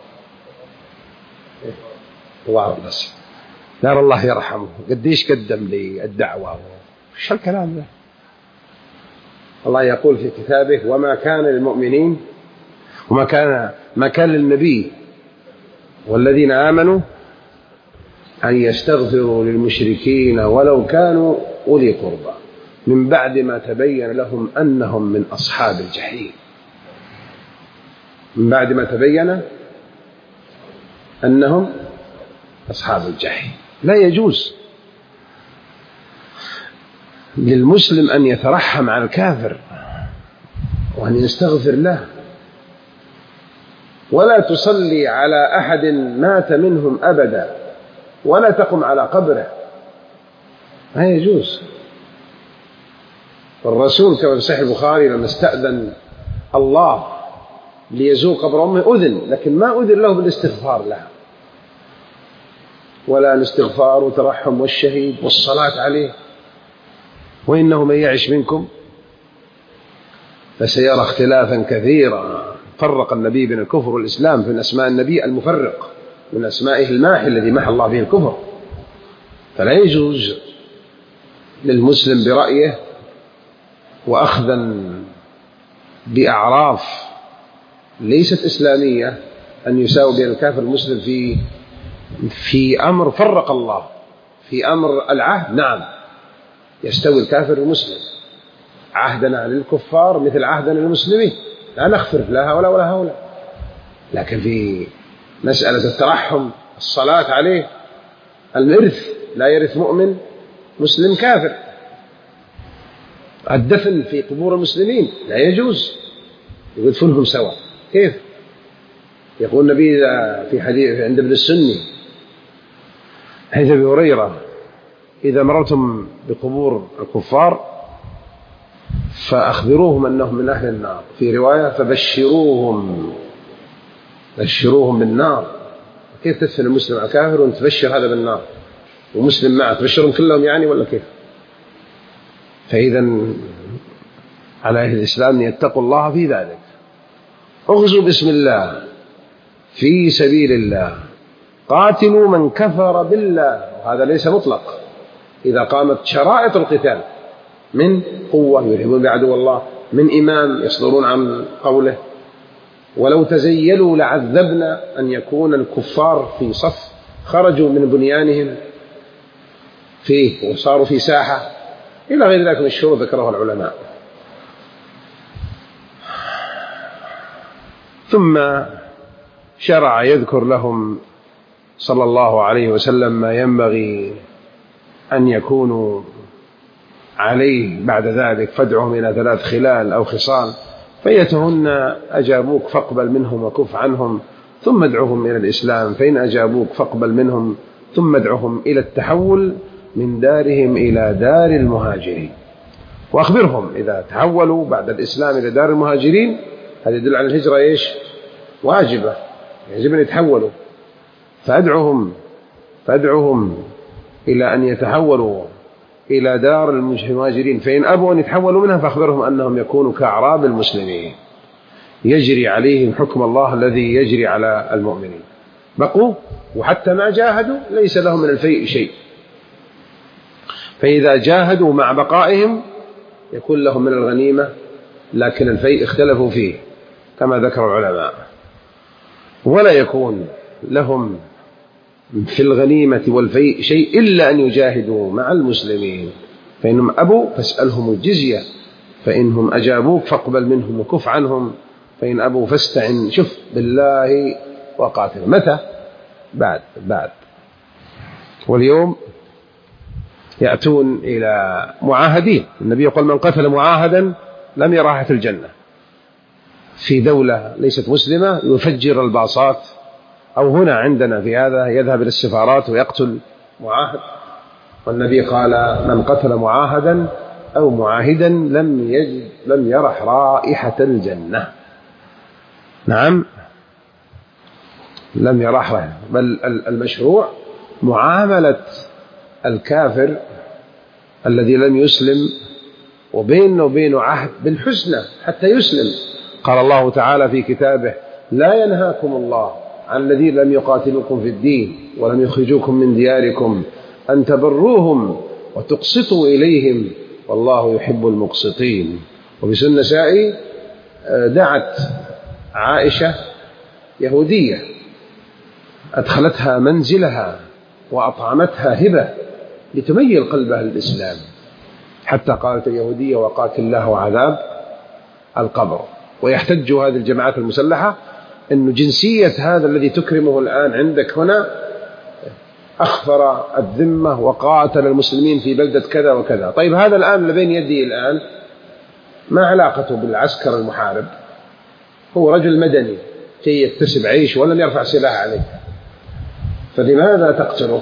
طوارلس نار الله يرحمه قديش قدم لي الدعوة. شو الكلام ده؟ الله يقول في كتابه وما كان للمؤمنين وما كان ما كان للنبي والذين آمنوا أن يستغفروا للمشركين ولو كانوا أولي قربى من بعد ما تبين لهم أنهم من أصحاب الجحيم. من بعد ما تبين أنهم أصحاب الجحيم. لا يجوز للمسلم أن يترحم على الكافر وأن يستغفر له، ولا تصلي على أحد مات منهم أبدا، ولا تقم على قبره، لا يجوز. والرسول كما في صحيح البخاري لما استأذن الله ليزور قبر أمه أذن، لكن ما أذن له بالاستغفار لها، ولا الاستغفار وترحم والشهيد والصلاة عليه. وإنه من يعش منكم فسيرى اختلافا كثيرا. فرق النبي بين الكفر والإسلام في أسماء النبي المفرق، من أسمائه الماحي الذي محى الله به الكفر. فلا يجوز للمسلم برأيه وأخذا بأعراف ليست إسلامية أن يساوي بين الكافر والمسلم في في أمر فرق الله. في أمر العهد نعم يستوي الكافر والمسلم، عهدنا للكفار مثل عهدنا للمسلمين، لا نخفر لا هؤلاء ولا هؤلاء. لكن في مسألة الترحم، الصلاة عليه، الإرث، لا يرث مؤمن مسلم كافر، الدفن في قبور المسلمين لا يجوز، يدفنهم سوا. كيف؟ يقول النبي في حديث عند ابن السني حديث أبي هريرة: إذا مررتم بقبور الكفار فأخبروهم أنهم من أهل النار، في رواية فبشروهم بشروهم بالنار. كيف تدفن المسلم على كافر وتبشر هذا بالنار ومسلم معه، تبشرهم كلهم يعني ولا كيف؟ فإذا على أهل الإسلام أن يتقوا الله في ذلك. اغزوا باسم الله في سبيل الله، قاتلوا من كفر بالله، وهذا ليس مطلق. إذا قامت شرائط القتال من قوة يرهبون بعدو الله، من إمام يصدرون عن قوله، ولو تزيلوا لعذبنا، أن يكون الكفار في صف خرجوا من بنيانهم فيه وصاروا في ساحة، إلى غير ذلك من الشروط ذكرها العلماء. ثم شرع يذكر لهم صلى الله عليه وسلم ما ينبغي أن يكونوا عليه بعد ذلك، فادعهم إلى ثلاث خلال أو خصال، فإيتهن أجابوك فاقبل منهم وكف عنهم، ثم ادعهم إلى الإسلام، فإن أجابوك فاقبل منهم، ثم ادعهم إلى التحول من دارهم إلى دار المهاجرين. وأخبرهم إذا تحولوا بعد الإسلام إلى دار المهاجرين، هذا يدل على الهجرة إيش؟ واجبة، يجب أن يتحولوا. فأدعهم فأدعهم إلى أن يتحولوا إلى دار المهاجرين، فإن أبوا أن يتحولوا منها فأخبرهم أنهم يكونوا كأعراب المسلمين يجري عليهم حكم الله الذي يجري على المؤمنين. بقوا وحتى ما جاهدوا ليس لهم من الفيء شيء، فإذا جاهدوا مع بقائهم يكون لهم من الغنيمة، لكن الفيء اختلفوا فيه كما ذكر العلماء، ولا يكون لهم في الغنيمة والفيء شيء إلا أن يجاهدوا مع المسلمين، فإنهم أبوا فاسألهم الجزية، فإنهم أجابوك فاقبل منهم وكف عنهم، فإن أبوا فاستعن شف بالله وقاتل. متى؟ بعد بعد واليوم يأتون إلى معاهدين. النبي يقول: من قتل معاهدا لم يرى رائحة الجنة. في دولة ليست مسلمة يفجر الباصات، أو هنا عندنا في هذا يذهب إلى السفارات ويقتل معاهد، والنبي قال: من قتل معاهدا أو معاهدا لم يجد لم يرح رائحة الجنة. نعم، لم يرح رائحة. بل المشروع معاملة الكافر الذي لم يسلم وبينه وبينه عهد بالحسنى حتى يسلم. قال الله تعالى في كتابه: لا ينهاكم الله عن الذين لم يقاتلوكم في الدين ولم يخرجوكم من دياركم أن تبروهم وتقسطوا إليهم والله يحب المقسطين. وفي سنة النسائي دعت عائشة يهودية أدخلتها منزلها وأطعمتها هبة لتميل قلبها للإسلام، حتى قالت اليهودية: وقاتل الله عذاب القبر. ويحتج هذه الجماعات المسلحة أن جنسية هذا الذي تكرمه الآن عندك هنا أخفر الذمة وقاتل المسلمين في بلدة كذا وكذا. طيب هذا الآن لبين يدي الآن ما علاقته بالعسكر المحارب؟ هو رجل مدني كي يكتسب عيش ولم يرفع سلاح عليه، فلماذا تقتله؟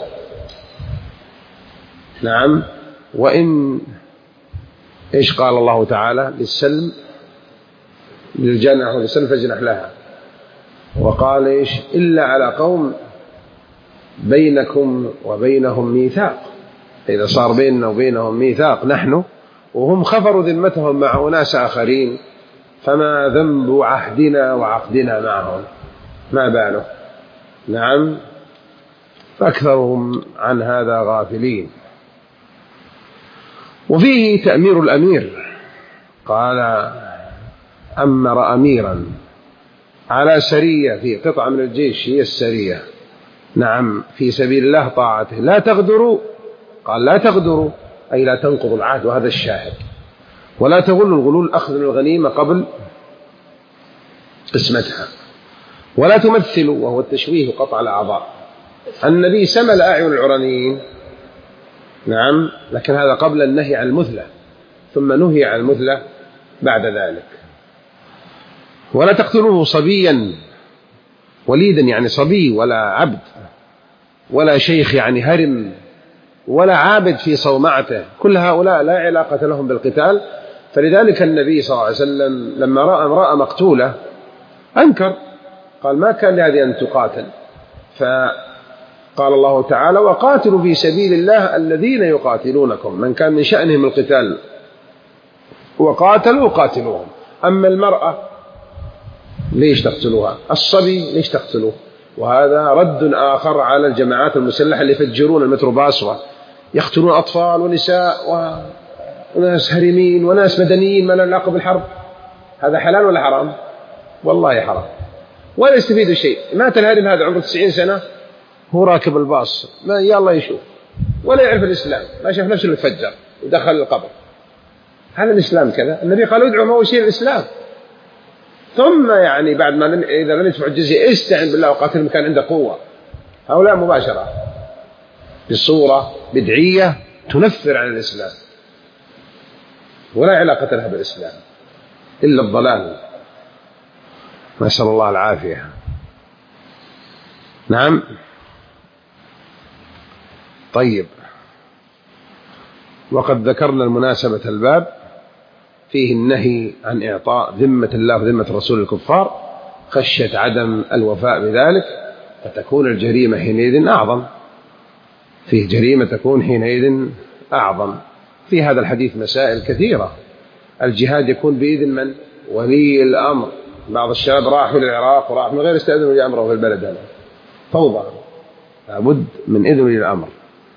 نعم. وإن إيش قال الله تعالى للسلم للجنح وللسلم فاجنح لها، وقال إيش؟ إلا على قوم بينكم وبينهم ميثاق. إذا صار بيننا وبينهم ميثاق نحن وهم خفروا ذمتهم مع أناس آخرين، فما ذنب عهدنا وعقدنا معهم؟ ما باله؟ نعم. فأكثرهم عن هذا غافلين. وفيه تأمير الأمير قال أمر أميرا على سرية في قطعة من الجيش هي السرية، نعم، في سبيل الله طاعته، لا تغدروا، قال لا تغدروا أي لا تنقضوا العهد، وهذا الشاهد، ولا تغلوا، الغلول أخذ الغنيمة قبل قسمتها، ولا تمثلوا وهو التشويه وقطع الأعضاء. النبي سمل أعين العرانيين، نعم، لكن هذا قبل النهي عن المثلة، ثم نهي عن المثلة بعد ذلك. ولا تقتلوه صبيا وليدا يعني صبي، ولا عبد، ولا شيخ يعني هرم، ولا عابد في صومعته، كل هؤلاء لا علاقة لهم بالقتال. فلذلك النبي صلى الله عليه وسلم لما رأى امرأة مقتولة أنكر، قال ما كان لهذه أن تقاتل، فقال الله تعالى وقاتلوا في سبيل الله الذين يقاتلونكم، من كان من شأنهم القتال وقاتلوا قاتلوهم. أما المرأة ليش تقتلوها؟ الصبي ليش تقتلوه؟ وهذا رد آخر على الجماعات المسلحة اللي يفجرون المتروباص ويقتلون أطفال ونساء وناس هرمين وناس مدنيين ما لهم علاقة بالحرب. هذا حلال ولا حرام؟ والله حرام، ولا يستفيد شيء. مات الهرم هذا عمره تسعين سنة، هو راكب الباص ما يلا يشوف ولا يعرف الإسلام، ما شاف نفسه اللي تفجر ودخل القبر. هذا الإسلام كذا؟ النبي قال ادعوا ما هو شيء الإسلام. ثم يعني بعد ما لم إذا لم يدفع الجزية استعن بالله وقاتل من كان عنده قوة. هؤلاء مباشرة بصورة بدعية تنفر عن الإسلام ولا علاقة لها بالإسلام إلا الضلال، نسأل الله العافية. نعم. طيب، وقد ذكرنا المناسبة الباب فيه النهي عن إعطاء ذمة الله وذمة رسول الكفار خشية عدم الوفاء بذلك، فتكون الجريمة حينئذ أعظم، فيه جريمة تكون حينئذ أعظم. في هذا الحديث مسائل كثيرة. الجهاد يكون بإذن من؟ ولي الأمر. بعض الشباب راحوا للعراق وراح من غير استئذان ولي أمره في البلد، هذا فوضى، لابد من إذن ولي الأمر.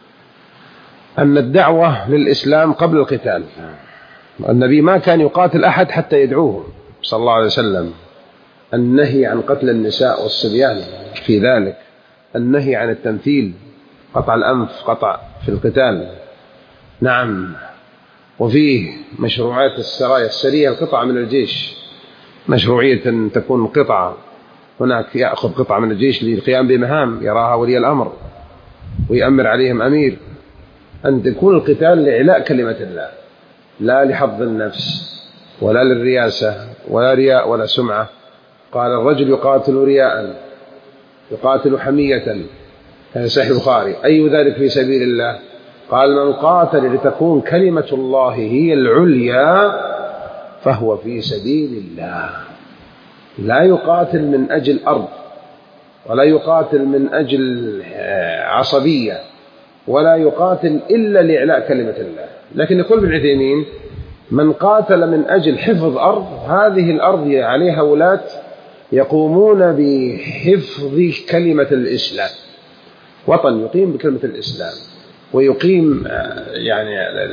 أن الدعوة للإسلام قبل القتال، النبي ما كان يقاتل أحد حتى يدعوه صلى الله عليه وسلم. النهي عن قتل النساء والصبيان في ذلك، النهي عن التمثيل، قطع الأنف، قطع في القتال. نعم. وفيه مشروعات السرايا، السرية القطعة من الجيش، مشروعية تكون قطعة، هناك يأخذ قطعة من الجيش للقيام بمهام يراها ولي الأمر ويأمر عليهم أمير. أن تكون القتال لإعلاء كلمة الله، لا لحظ النفس ولا للرياسة ولا رياء ولا سمعة. قال الرجل يقاتل رياء، يقاتل حمية، هذا صحيح البخاري، أي ذلك في سبيل الله؟ قال من قاتل لتكون كلمة الله هي العليا فهو في سبيل الله. لا يقاتل من أجل أرض، ولا يقاتل من أجل عصبية، ولا يقاتل إلا لإعلاء كلمة الله. لكن يقول ابن عثيمين من قاتل من أجل حفظ أرض، هذه الأرض عليها ولاة يقومون بحفظ كلمة الإسلام، وطن يقيم بكلمة الإسلام ويقيم يعني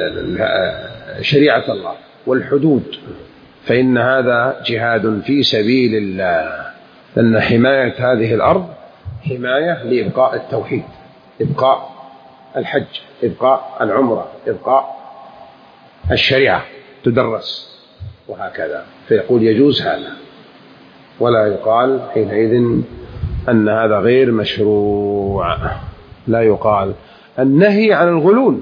شريعة الله والحدود، فإن هذا جهاد في سبيل الله. لأن حماية هذه الأرض حماية لإبقاء التوحيد، إبقاء الحج، إبقاء العمرة، إبقاء الشريعة تدرس وهكذا. فيقول يجوز هذا، ولا يقال حينئذ أن هذا غير مشروع، لا يقال. النهي عن الغلول،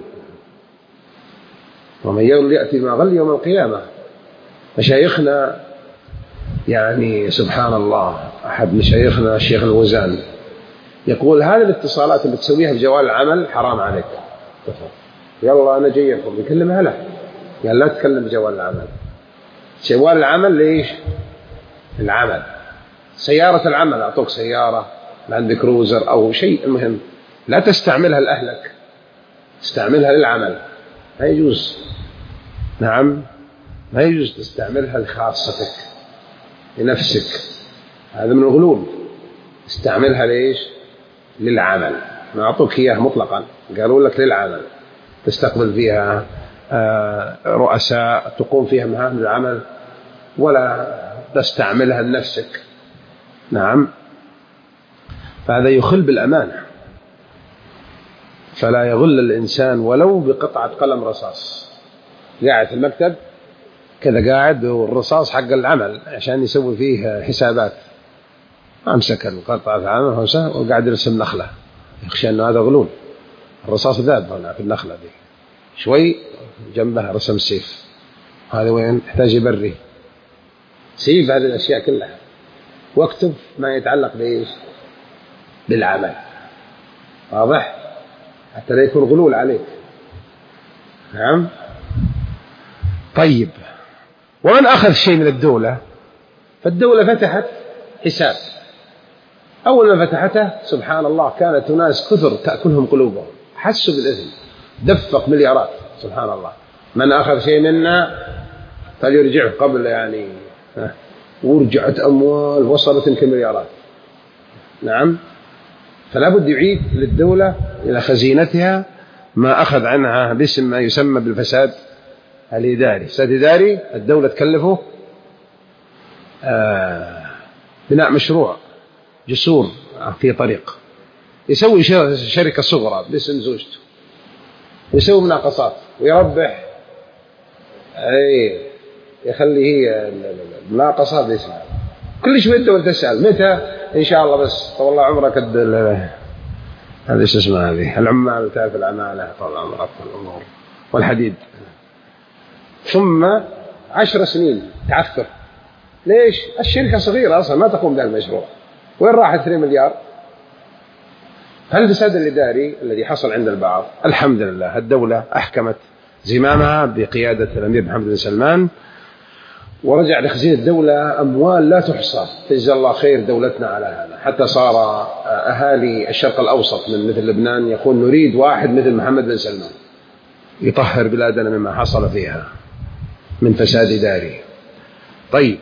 ومن يغل يأتي ما غل يوم القيامة. مشايخنا يعني سبحان الله، أحد مشايخنا الشيخ الوزان يقول هذه الاتصالات اللي تسويها بجوال العمل حرام عليك، يلا أنا جايكم يكلمها له، قال لا تكلم بجوال العمل. جوال العمل ليش؟ العمل، سيارة العمل، أعطوك سيارة لاند كروزر أو شيء، المهم لا تستعملها لأهلك، استعملها للعمل، لا يجوز. نعم، لا يجوز تستعملها لخاصتك لنفسك، هذا من الغلول. استعملها ليش؟ للعمل. ما أعطوك إياه مطلقا، قالوا لك للعمل، تستقبل فيها رؤساء تقوم فيها مهام العمل ولا تستعملها لنفسك. نعم، فهذا يخل بالأمانة. فلا يغل الإنسان ولو بقطعة قلم رصاص، قاعد في المكتب كذا قاعد والرصاص حق العمل عشان يسوي فيه حسابات، أمسك القطعة العمل وقاعد يرسم نخلة، يخشى أنه هذا غلول، الرصاص ذاب هنا في النخلة دي، شوي جنبها رسم سيف، هذا وين يحتاج يبري سيف هذه الأشياء كلها، واكتب ما يتعلق بإيش بالعمل، واضح، حتى لا يكون غلول عليك. نعم. طيب، ومن أخذ شيء من الدولة، فالدولة فتحت حساب، أول ما فتحته سبحان الله كانت ناس كثر تأكلهم قلوبهم، حسوا بالإثم، دفق مليارات سبحان الله. من أخذ شيء منا فليرجعه قبل يعني، ورجعت أموال وصلت تلك المليارات. نعم. فلا بد يعيد للدولة إلى خزينتها ما أخذ عنها باسم ما يسمى بالفساد الإداري. فساد إداري، الدولة تكلفه آه بناء مشروع جسور في طريق، يسوي شركة صغرى باسم زوجته، يسوي مناقصات ويربح، أي يخلي هي المناقصة باسمها. كل شوية الدولة تسأل متى إن شاء الله، بس طول الله عمرك هذا إيش اسمه، هذه العمال تعرف العمالة طول عمرك والأمور والحديد، ثم عشر سنين تعثر. ليش؟ الشركة صغيرة أصلا ما تقوم بهذا المشروع، وين راح اثنين مليار؟ هالفساد الإداري الذي حصل عند البعض، الحمد لله الدولة أحكمت زمامها بقيادة الأمير محمد بن سلمان، ورجع لخزينة الدولة أموال لا تحصى، فجزا الله خير دولتنا على هذا، حتى صار أهالي الشرق الأوسط من مثل لبنان يقول نريد واحد مثل محمد بن سلمان يطهر بلادنا مما حصل فيها من فساد إداري. طيب،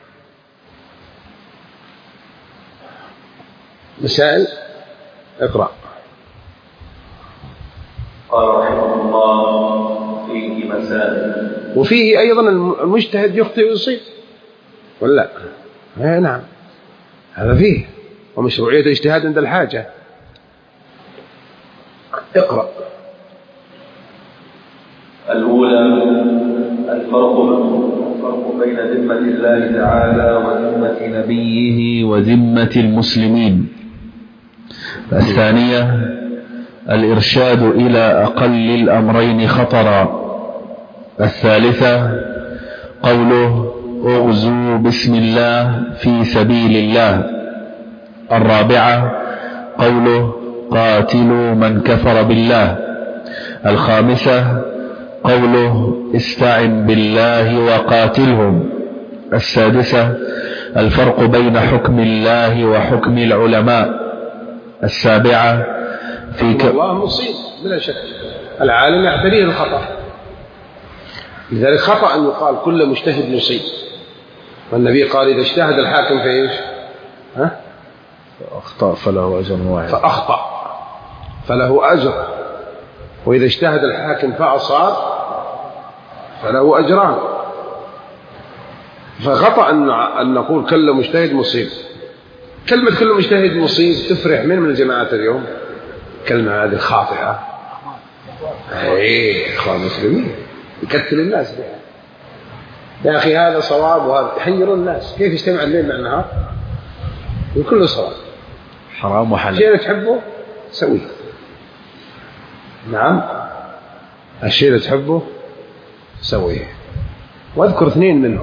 مسائل اقرأ. قال رحمه الله فيه مسائل، وفيه أيضا المجتهد يخطئ ويصيب ولا لا؟ نعم، هذا فيه، ومشروعية الاجتهاد عند الحاجة. اقرأ. الأولى الفرق الفرق بين ذمة الله تعالى وذمة نبيه وذمة المسلمين. الثانية الإرشاد إلى أقل الأمرين خطرا. الثالثة قوله اغزوا بسم الله في سبيل الله. الرابعة قوله قاتلوا من كفر بالله. الخامسة قوله استعن بالله وقاتلهم. السادسة الفرق بين حكم الله وحكم العلماء. السابعة في ك... الله مصيب بلا شك، العالم يعتريه الخطأ، لذلك خطأ أن يقال كل مجتهد مصيب، والنبي قال إذا اجتهد الحاكم في إيش؟ ها؟ فأخطأ فله أجر واحد، فأخطأ فله أجر، وإذا اجتهد الحاكم فأصاب فله أجران. فخطأ أن نقول كل مجتهد مصيب. كلمة كل مجتهد مصيب تفرح من من الجماعات اليوم، كلمة هذه خاطئة. ايه اخوان المسلمين يكتل الناس بها. يا اخي هذا صواب وهذا يحير الناس، كيف يجتمع الليل مع النهار وكله صواب؟ حرام وحلال. شيء تحبه سويه. نعم، الشيء اللي تحبه سويه. واذكر اثنين منهم.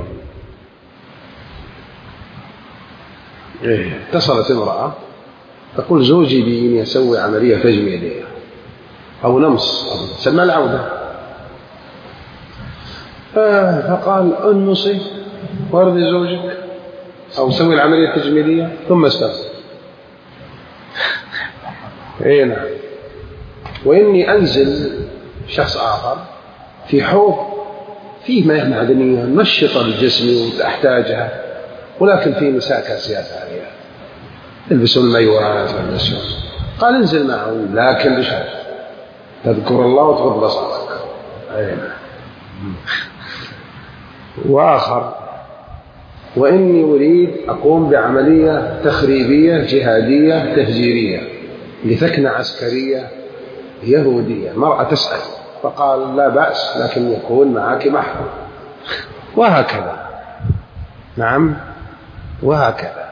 اتصلت امرأة تقول زوجي بإني أسوي عملية تجميلية أو نمص سمى العودة، فقال أنصي وارضي زوجك أو سوي العملية التجميلية ثم استغفر. إيه نعم. وإني أنزل شخص آخر في حوض فيه مياه معدنية نشطة للجسم وأحتاجها، ولكن في نساء كاسيات عاريات يلبسون المايوهات والنسوان. قال انزل معهم لكن بشرط تذكر الله وتغض بصرك. وآخر وإني أريد أقوم بعملية تخريبية جهادية تفجيرية لثكنة عسكرية يهودية. مرأة تسأل فقال لا بأس لكن يكون معك محرم، وهكذا. نعم وهكذا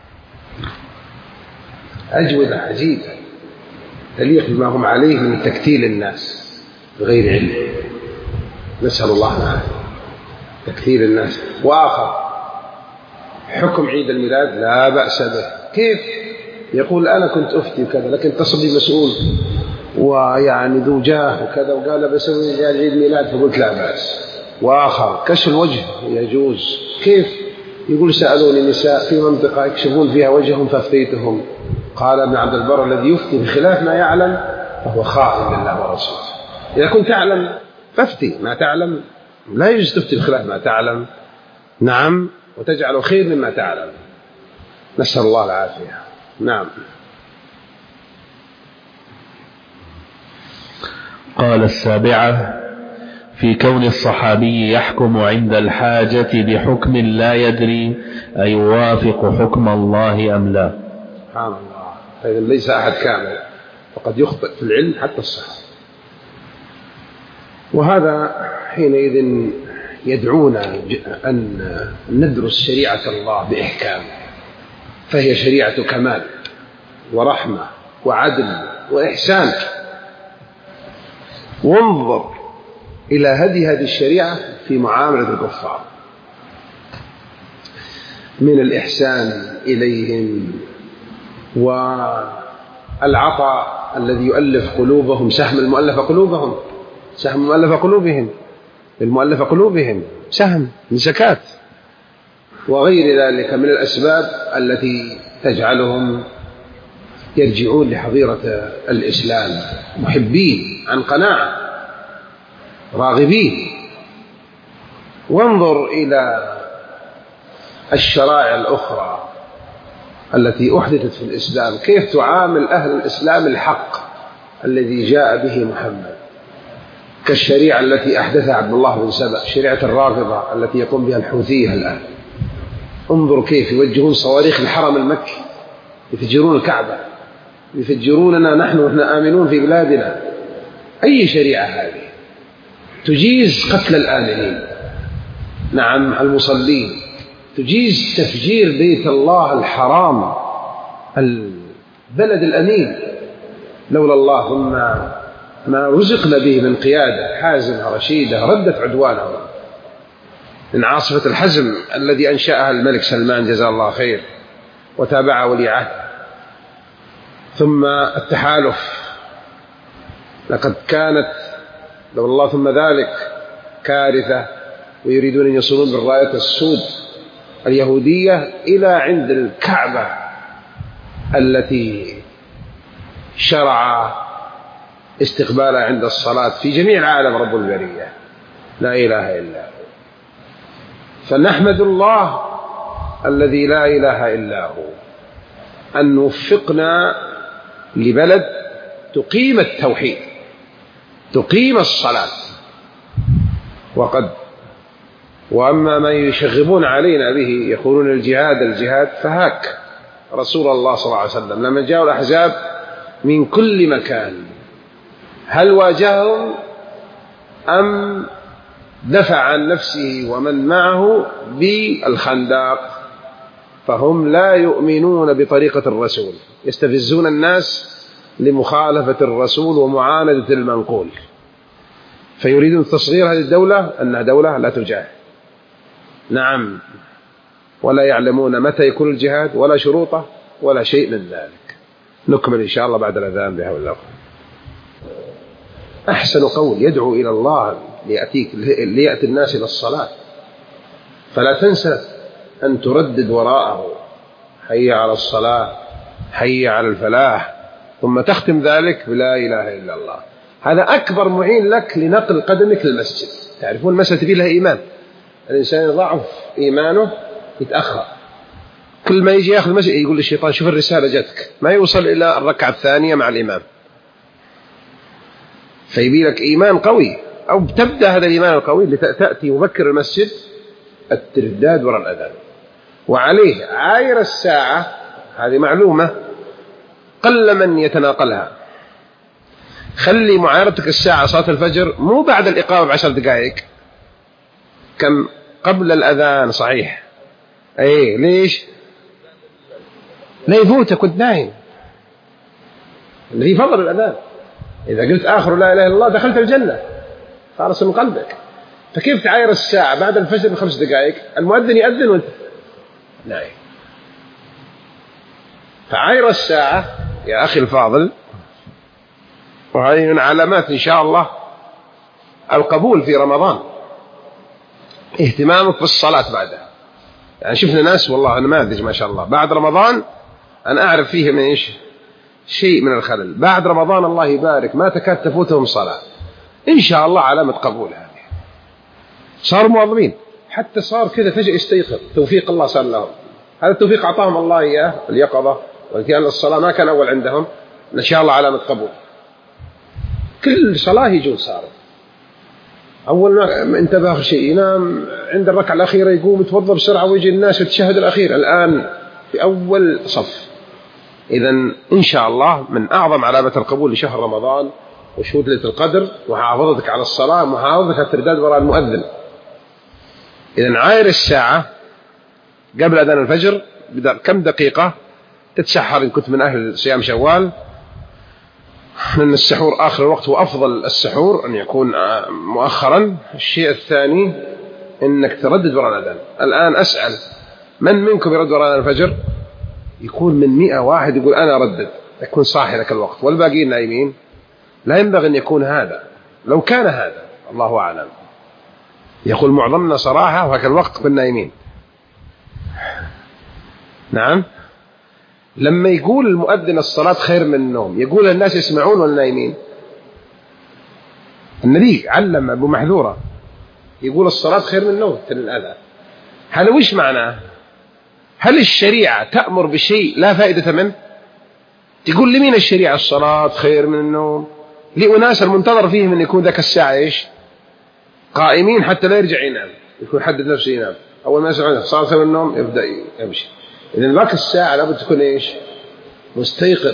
أجوبة عجيبة تليق بما هم عليه من تكتيل الناس بغير علم، نسأل الله العافية، تكتيل الناس. وآخر حكم عيد الميلاد لا بأس به. كيف؟ يقول أنا كنت أفتي وكذا لكن اتصل بي مسؤول ويعني ذو جاه وكذا وقال بسوي عيد ميلاد فقلت لا بأس. وآخر كشف الوجه يجوز. كيف؟ يقول سألوني نساء في منطقة يكشفون فيها وجههم فافتيتهم. قال ابن عبد البر الذي يفتي بخلاف ما يعلم فهو خائن لله ورسوله. إذا كنت تعلم فافتي، ما تعلم لا يجوز تفتي بخلاف ما تعلم. نعم وتجعل خير مما تعلم، نسأل الله العافية. نعم. قال السابعة في كون الصحابي يحكم عند الحاجة بحكم لا يدري أيوافق حكم الله أم لا. سبحان الله، فإذا ليس أحد كامل فقد يخطئ في العلم حتى الصحابة. وهذا حينئذ يدعونا أن ندرس شريعة الله بإحكام، فهي شريعة كمال ورحمة وعدل وإحسان. وانظر إلى هدي هذه الشريعة في معاملة الكفار من الإحسان إليهم والعطاء الذي يؤلف قلوبهم، سهم المؤلف قلوبهم، سهم المؤلف قلوبهم، المؤلف قلوبهم سهم من زكاة، وغير ذلك من الأسباب التي تجعلهم يرجعون لحظيرة الإسلام محبين عن قناعة راغبين. وانظر إلى الشرائع الأخرى التي أحدثت في الإسلام كيف تعامل أهل الإسلام الحق الذي جاء به محمد، كالشريعة التي أحدثها عبد الله بن سبأ، شريعة الرافضة التي يقوم بها الحوثية الآن. انظر كيف يوجهون صواريخ الحرم المكي، يفجرون الكعبة، يفجروننا نحن ونحن آمنون في بلادنا. أي شريعة هذه تجيز قتل الآمنين، نعم المصلين، تجيز تفجير بيت الله الحرام البلد الأمين، لولا الله ثم ما رزقنا به من قيادة حازمة رشيدة ردت عدوانهم من عاصفة الحزم الذي أنشأها الملك سلمان جزاه الله خير وتابعه ولي عهده. ثم التحالف، لقد كانت لولا الله ثم ذلك كارثة، ويريدون أن يصلون بالراية السود اليهودية إلى عند الكعبة التي شرع استقبالها عند الصلاة في جميع العالم رب البرية، لا إله إلا هو. فنحمد الله الذي لا إله إلا هو أن وفقنا لبلد تقيم التوحيد، تقيم الصلاة. وقد وأما ما يشغبون علينا به يقولون الجهاد الجهاد، فهاك رسول الله صلى الله عليه وسلم لما جاءوا الأحزاب من كل مكان هل واجههم أم دفع عن نفسه ومن معه بالخندق؟ فهم لا يؤمنون بطريقة الرسول، يستفزون الناس لمخالفة الرسول ومعاندة المنقول، فيريدون تصغير هذه الدولة أنها دولة لا تجاهد. نعم، ولا يعلمون متى يكون الجهاد ولا شروطه ولا شيء من ذلك. نكمل إن شاء الله بعد الأذان بحول الله. أحسن قول يدعو إلى الله ليأتيك ليأتي الناس إلى الصلاة، فلا تنسى أن تردد وراءه حي على الصلاة حي على الفلاح، ثم تختم ذلك بلا إله إلا الله. هذا أكبر معين لك لنقل قدمك للمسجد. تعرفون المسألة فيه لها إيمان، الإنسان يضعف إيمانه يتأخر، كل ما يجي يأخذ المسجد يقول للشيطان شوف الرسالة جاتك، ما يوصل إلى الركعة الثانية مع الإمام. فيبي لك إيمان قوي أو تبدأ هذا الإيمان القوي لتأتي مبكر المسجد الترداد وراء الأذان. وعليه عاير الساعة، هذه معلومة قل من يتناقلها. خلي معايرتك الساعة صلاة الفجر مو بعد الإقامة بعشر دقائق، كم قبل الأذان. صحيح، أي ليش؟ لا يفوتك كنت نايم، اللي في فضل الأذان. إذا قلت آخر لا إله إلا الله دخلت الجنة خالص من قلبك. فكيف تعاير الساعة بعد الفجر بخمس دقائق؟ المؤذن يأذن وانت نايم. فعاير الساعة يا أخي الفاضل، وهذه من علامات إن شاء الله القبول في رمضان، اهتمامك بالصلاة بعدها. يعني شفنا ناس والله نماذج ما شاء الله بعد رمضان أنا أعرف فيهم إيش شيء من الخلل. بعد رمضان الله يبارك ما تكاد تفوتهم صلاة، إن شاء الله علامة قبول. هذه صاروا مواظبين، حتى صار كذا فجأة يستيقظ، توفيق الله صار لهم. هذا التوفيق أعطاهم الله إياه، اليقظة والاتيان للصلاة ما كان أول عندهم، إن شاء الله علامة قبول. كل صلاة يجون صاروا أول ما انتبه آخر شيء ينام عند الركعة الأخيرة، يقوم يتوضأ بسرعة ويجي الناس يتشهد الأخير الآن في أول صف. إذن إن شاء الله من أعظم علامة القبول لشهر رمضان وشهود ليلة القدر ومحافظتك على الصلاة، محافظتك على الترداد وراء المؤذن. إذن عاير الساعة قبل أذان الفجر كم دقيقة تتسحر إن كنت من أهل صيام شوال، من السحور آخر الوقت، وأفضل السحور أن يكون مؤخرا. الشيء الثاني إنك تردد وراء الأذان. الآن أسأل من منكم يرد وراء الفجر؟ يكون من مئة واحد يقول أنا أردد، يكون صاحي لك الوقت والباقيين نايمين. لا ينبغي أن يكون هذا، لو كان هذا الله أعلم. يقول معظمنا صراحة وهكذا الوقت كنا نايمين. نعم، لما يقول المؤذن الصلاة خير من النوم، يقول الناس يسمعون ولا نايمين؟ النبي علم أبو محذورة يقول الصلاة خير من النوم تل الأذى. هذا وش معناه؟ هل الشريعة تأمر بشيء لا فائدة منه؟ تقول لمين الشريعة الصلاة خير من النوم؟ لأناس المنتظر فيهم أن يكون ذاك الساعة إيش؟ قائمين حتى لا يرجع ينام، يكون حدد نفسه ينام. أول ما يسمع الصلاة خير من النوم يبدأ يمشي. إذن ذاك الساعة لابد تكون إيش؟ مستيقظ،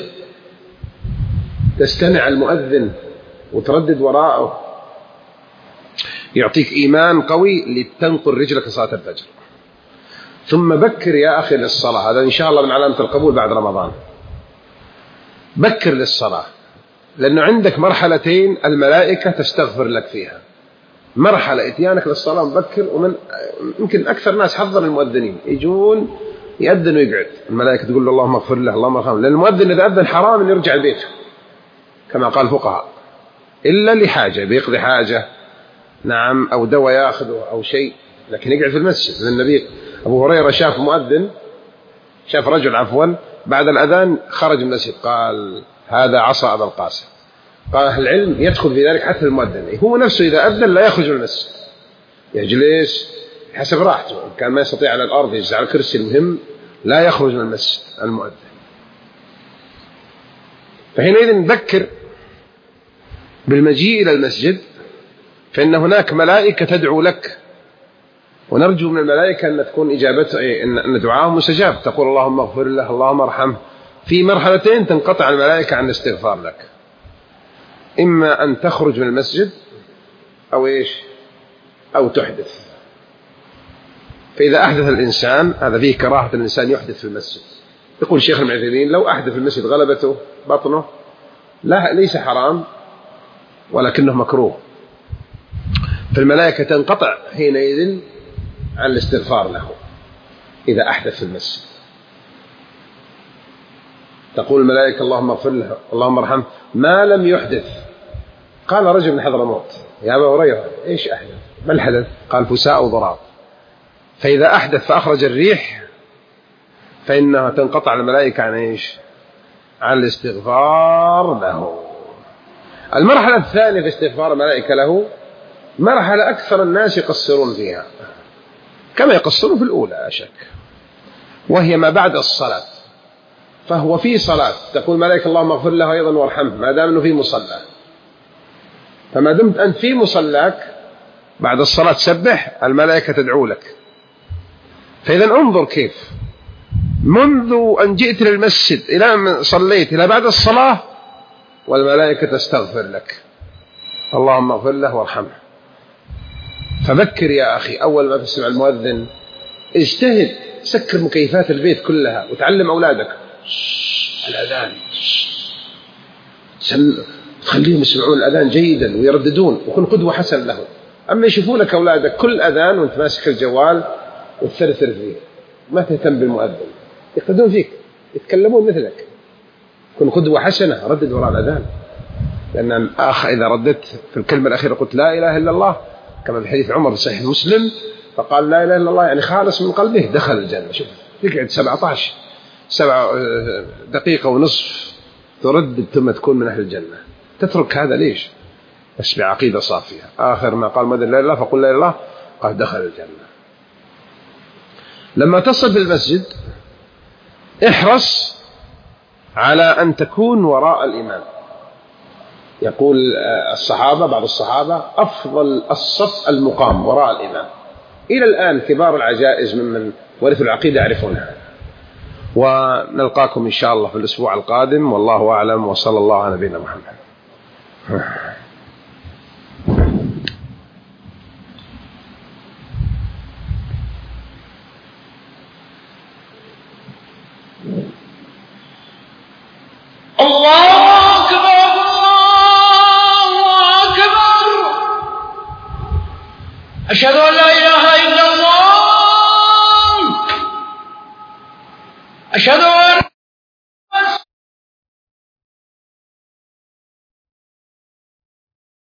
تستمع المؤذن وتردد وراءه، يعطيك إيمان قوي لتنقل رجلك صلاة الفجر. ثم بكر يا أخي للصلاة، هذا إن شاء الله من علامة القبول بعد رمضان. بكر للصلاة، لأنه عندك مرحلتين الملائكة تستغفر لك فيها. مرحلة إتيانك للصلاة مبكر، ومن يمكن أكثر ناس حظا المؤذنين يجون يأذن ويقعد، الملائكة تقول له اللهم اغفر له اللهم ارحمه، لأن المؤذن إذا أذن حرام أن يرجع البيت كما قال الفقهاء، إلا لحاجة بيقضي حاجة، نعم، أو دواء يأخذه أو شيء، لكن يقعد في المسجد. لأن النبي أبو هريرة شاف مؤذن، شاف رجل عفوا بعد الأذان خرج من المسجد، قال هذا عصا أبا القاسم. قال أهل العلم يدخل في ذلك حتى المؤذن، هو نفسه إذا أذن لا يخرج من المسجد، يجلس حسب راحته، كان ما يستطيع على الأرض يجلس على الكرسي، المهم لا يخرج من المسجد المؤذن. فحينئذ نذكر بالمجيء إلى المسجد، فإن هناك ملائكة تدعو لك، ونرجو من الملائكة أن تكون إجابته أن دعاهم مستجاب، تقول اللهم اغفر له اللهم ارحمه. في مرحلتين تنقطع الملائكة عن الاستغفار لك، إما أن تخرج من المسجد أو إيش أو تحدث. فإذا أحدث الإنسان، هذا فيه كراهة الإنسان يحدث في المسجد. يقول شيخ المعتدين لو أحدث في المسجد غلبته بطنه لا ليس حرام ولكنه مكروه، فالملائكة تنقطع حينئذ عن الاستغفار له إذا أحدث في المسجد. تقول الملائكة اللهم اغفر له اللهم ارحمه ما لم يحدث. قال رجل من حضرموت يا أبا هريرة إيش أحدث؟ ما الحدث؟ قال فساء وضراب. فإذا أحدث فأخرج الريح فإنها تنقطع الملائكة عن إيش؟ عن الاستغفار له. المرحلة الثانية في استغفار الملائكة له مرحلة أكثر الناس يقصرون فيها كما يقصرون في الأولى لا شك، وهي ما بعد الصلاة. فهو في صلاة تقول ملائكة اللهم اغفر له أيضا وارحمه ما دام أنه في مصلى، فما دمت أنت في مصلاك بعد الصلاة تسبح، الملائكة تدعو لك. فإذا انظر كيف منذ أن جئت للمسجد إلى أن صليت إلى بعد الصلاة والملائكة تستغفر لك، اللهم اغفر له وارحمه. فذكر يا أخي أول ما تسمع المؤذن اجتهد، سكر مكيفات البيت كلها وتعلم أولادك الأذان، تخليهم يسمعون الأذان جيدا ويرددون، وكن قدوة حسن لهم. أما يشوفونك أولادك كل أذان وانت ماسك الجوال وتثرثر فيه، ما تهتم بالمؤذن، يقتدون فيك، يتكلمون مثلك. كن قدوة حسنة، ردد وراء الأذان. لأن الآخ إذا رددت في الكلمة الأخيرة قلت لا إله إلا الله كما في حديث عمر صحيح مسلم، فقال لا إله إلا الله يعني خالص من قلبه، دخل الجنة. شوف تقعد سبعة عشر سبع دقيقة ونصف تردد ثم تكون من أهل الجنة. تترك هذا ليش؟ بس بعقيدة صافية. آخر ما قال ماذا لا إله إلا الله فقل لا إله إلا الله، قال دخل الجنة. لما تصل بالمسجد احرص على أن تكون وراء الإمام. يقول الصحابة بعض الصحابة أفضل الصف المقام وراء الإمام. إلى الآن كبار العجائز ممن ورثوا العقيدة يعرفونها. ونلقاكم إن شاء الله في الأسبوع القادم، والله أعلم، وصلى الله على نبينا محمد. الله أكبر الله أكبر، أشهد أن لا إله إلا الله، أشهد أن